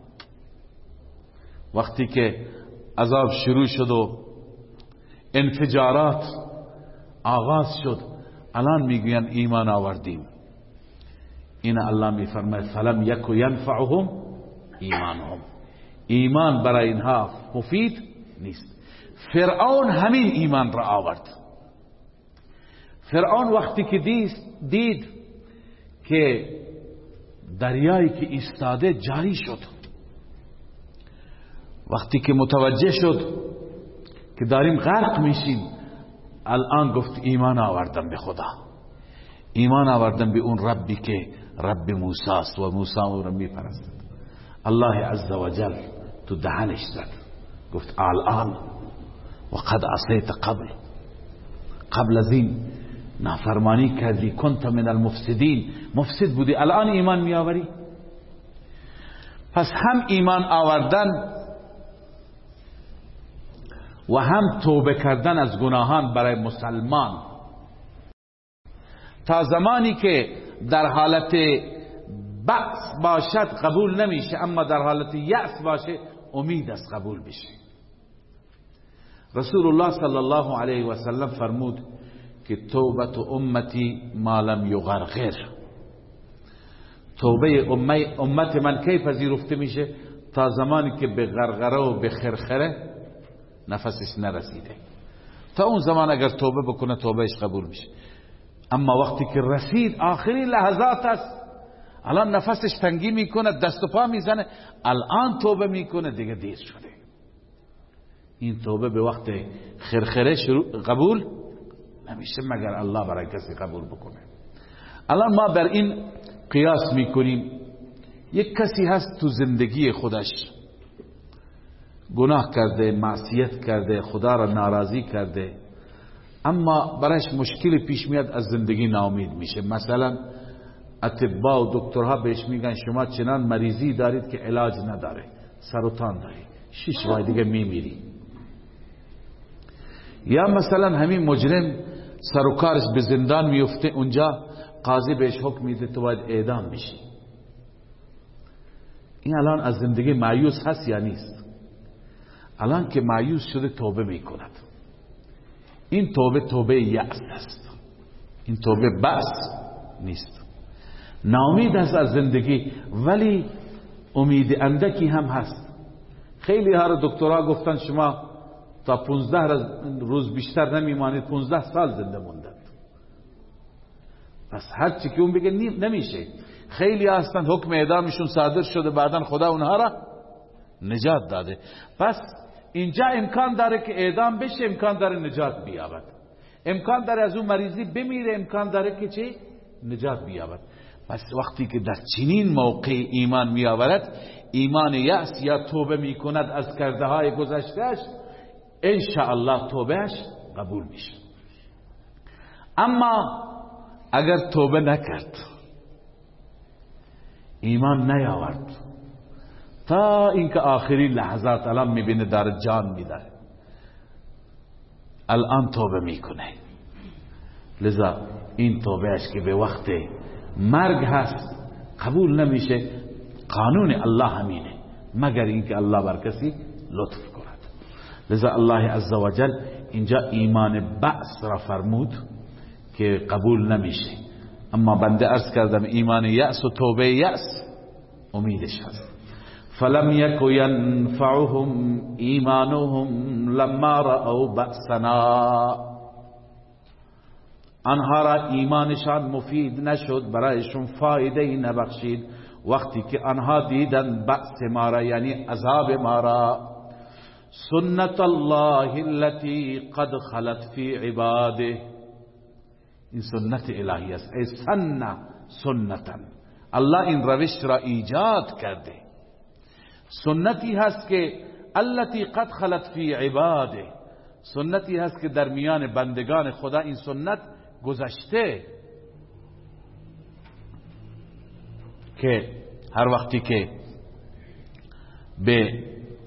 وقتی که عذاب شروع شد و انفجارات آغاز شد، الان میگوین ایمان آوردیم. این الله میفرماید فلم یک ینفعهم ایمانهم، ایمان برای اینها مفید نیست. فرعون همین ایمان را آورد. فرعون وقتی که دید که دریایی که ایستاده جاری شد، وقتی که متوجه شد که داریم غرق میشیم، الان گفت ایمان آوردم به خدا، ایمان آوردم به اون ربی که رب موسی است و موسی او را میپرستد. الله عز و جل تو دهنش زد، گفت الان و قد عصیت قبل از این نافرمانی کردی، کنت من المفسدین، مفسد بودی، الان ایمان می آوری؟ پس هم ایمان آوردن و هم توبه کردن از گناهان برای مسلمان تا زمانی که در حالت بأس باشد قبول نمیشه، اما در حالت یأس باشه امید است قبول بشه. رسول الله صلی الله علیه و سلم فرمود که توبت امتی ما لم یغرغر، توبه امت من کی پذیرفته میشه؟ تا زمانی که به غرغره و به خرخره نفسش نرسیده. تا اون زمان اگر توبه بکنه توبهش قبول میشه. اما وقتی که رسید آخرین لحظات است، الان نفسش تنگی میکنه، دست و پا میزنه، الان توبه میکنه، دیگه دیر شده. این توبه به وقت خرخره قبول نمیشه مگر الله برای کسی قبول بکنه. الان ما بر این قیاس میکنیم، یک کسی هست تو زندگی خودش گناه کرده، معصیت کرده، خدا را ناراضی کرده، اما برایش مشکل پیش میاد، از زندگی ناامید میشه. مثلا اطباء و دکترها بهش میگن شما چنان مریضی دارید که علاج نداره، سرطان داری، 6 ماه دیگه میمیری. یا مثلا همین مجرم سر و کارش به زندان میفته، اونجا قاضی بهش حکم میده تو باید اعدام بشی. این الان از زندگی مایوس هست یا نیست؟ الان که مایوس شده توبه میکند. این توبه یأس است، این توبه بأس نیست. ناامید است از زندگی ولی امید اندکی هم هست. خیلی ها را دکترها گفتن شما تا 15 روز بیشتر نمیمانید، 15 سال زنده موندند. پس هر چی که اون بگه نمیشه. خیلی هستند حکم اعدامشون صادر شده، بعدن خدا اونها را نجات داده. پس اینجا امکان داره که اعدام بشه، امکان داره نجات بیابد، امکان داره از اون مریضی بمیره، امکان داره که چی؟ نجات بیابد. پس وقتی که در چنین موقع ایمان میآورد، ایمان یأس یا توبه میکند از کرده های گذشتهش، انشاءالله توبهش قبول میشه. اما اگر توبه نکرد، ایمان نیاورد، تا اینکه آخرین لحظات الان میبینه داره جان میده، الان توبه میکنه، لذا این توبهش که به وقت مرگ هست قبول نمیشه. قانون الله همینه، مگر اینکه الله بر کسی لطف کند. لذا الله عزوجل اینجا ایمان بأس را فرمود که قبول نمیشه. اما بنده عرض کردم ایمان یأس و توبه یأس امیدش هست. فلم یک ینفعهم ایمانهم لما رأوا بأسنا، آنها را ایمانشان مفید نشد، برایشون فایده نبخشید وقتی که آنها دیدن بأس ما را، یعنی عذاب ما را. سنت الله التي قد خلت في عباده، این سنت الهی است. ای سنتا، الله این روش را ایجاد کرده. سنتی هست که التي قد خلت في عباده، سنتی هست که در میان بندگان خدا این سنت گذشته، که هر وقتی که به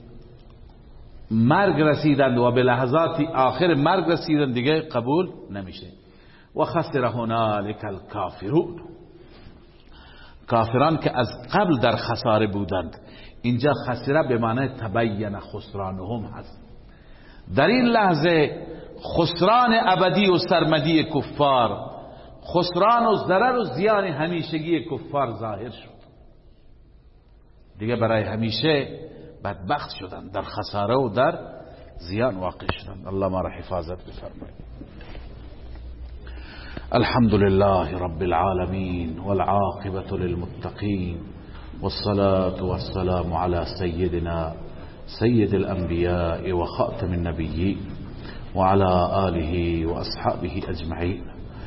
مرگ رسیدند و به لحظات آخر مرگ رسیدند دیگه قبول نمیشه. و خسر هنالک الکافرون، کافران که از قبل در خساره بودند، اینجا خسره به معنی تبین خسرانهم هست. در این لحظه خسران ابدی و سرمدی کفار خسران و ضرر و زیان همیشگی کفار ظاهر شد. دیگه برای همیشه بدبخت شدن، در خساره و در زیان واقع شدن. الله ما را حفاظت بفرماید. الحمد لله رب العالمين والعاقبة للمتقين والصلاة والسلام على سيدنا سيد الأنبياء وخاتم النبيين وعلى آله وأصحابه أجمعين.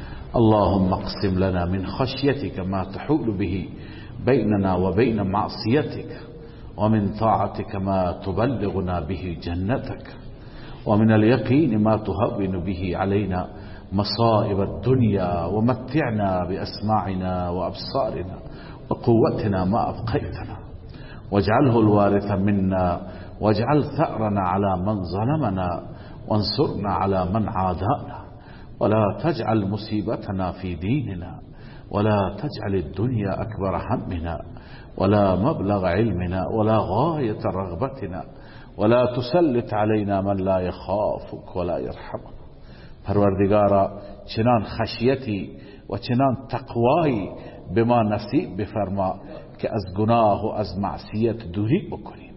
اللهم اقسم لنا من خشيتك ما تحول به بيننا وبين معصيتك، ومن طاعتك ما تبلغنا به جنتك، ومن اليقين ما تهون به علينا مصائب الدنيا، ومتعنا بأسماعنا وأبصارنا وقوتنا ما أبقيتنا، واجعله الوارث منا، واجعل ثأرنا على من ظلمنا، وانصرنا على من عادانا، ولا تجعل مصيبتنا في ديننا، ولا تجعل الدنيا أكبر همنا، ولا مبلغ علمنا، ولا غاية رغبتنا، ولا تسلط علينا من لا يخافك ولا يرحمنا. پروردگارا چنان خشیتی و چنان تقوایی به ما نصیب بفرما که از گناه و از معصیت دوری بکنیم.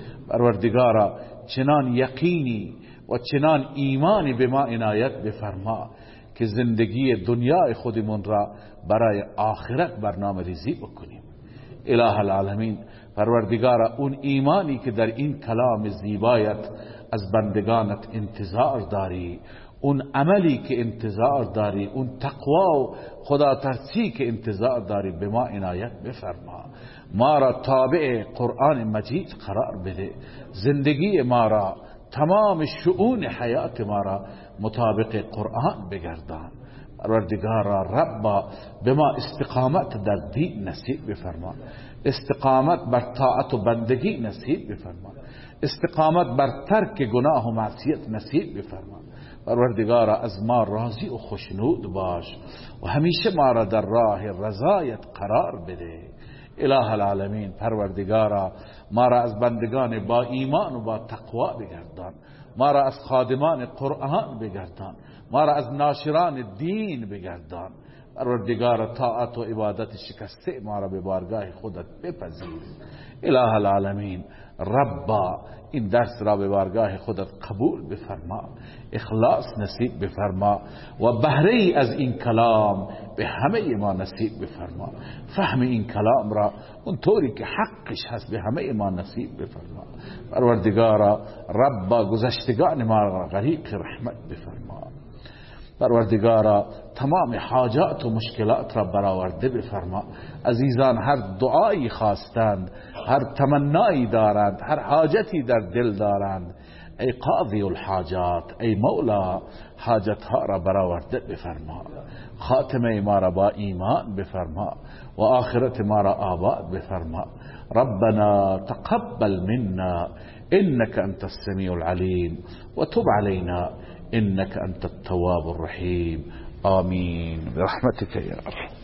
پروردگارا چنان یقینی و چنان ایمانی به ما عنایت بفرما که زندگی دنیای خودمون را برای آخرت برنامه ریزی بکنیم. اله العالمین، پروردگارا اون ایمانی که در این کلام زیبایت از بندگانت انتظار داری، اون عملی که انتظار داری، اون تقوا و خدا ترسی که انتظار داری به ما عنایت بفرما. ما را تابع قرآن مجید قرار بده، زندگی ما را، تمام شؤون حیات ما را مطابق قرآن بگردان. پروردگارا ربا به ما استقامت در دین نصیب بفرما، استقامت بر طاعت و بندگی نصیب بفرما، استقامت بر ترک گناه و معصیت نصیب بفرما. پروردگارا از ما راضی و خوشنود باش و همیشه ما را در راه رضایت قرار بده. اله العالمین، پروردگارا ما را از بندگان با ایمان و با تقوا بگردان، ما را از خادمان قرآن بگردان، ما را از ناشران دین بگردان. پروردگارا طاعت و عبادت شکسته ما را به بارگاه خودت بپذیر. اله العالمین، ربا این درس را به بارگاه خودت قبول بفرما، اخلاص نصیب بفرما و بهره ای از این کلام به همه ما نصیب بفرما. فهم این کلام را اونطوری که حقش هست به همه ما نصیب بفرما. پروردگارا ربا گذشتگان ما را غریق رحمت بفرما. پروردگارا تمام حاجات و مشکلات را برآورده بفرما. عزیزان هر دعایی خواستند، هر تمنایی دارند، هر حاجتی در دل دارند، ای قاضی الحاجات، ای مولا، حاجتها را برآورده بفرما. خاتمه ما را با ایمان بفرما و آخرت ما را آباد بفرما. ربنا تقبل منا انك انت السميع العليم وتب علينا انك انت التواب الرحيم. آمين برحمتك يا رب.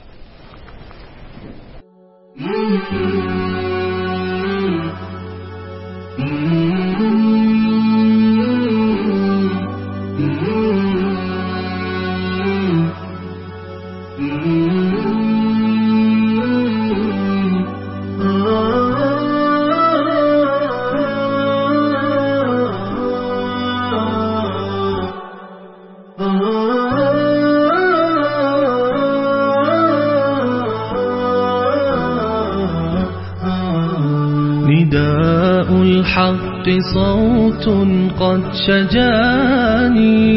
نداء الحق صوت قد شجاني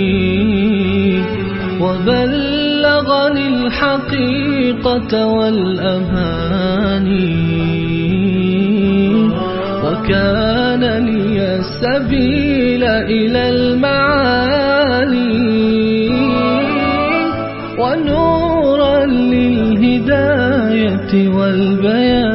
وبلغني الحقيقة والأماني، وكان لي السبيل إلى المعالي، ونورا للهداية والبيان.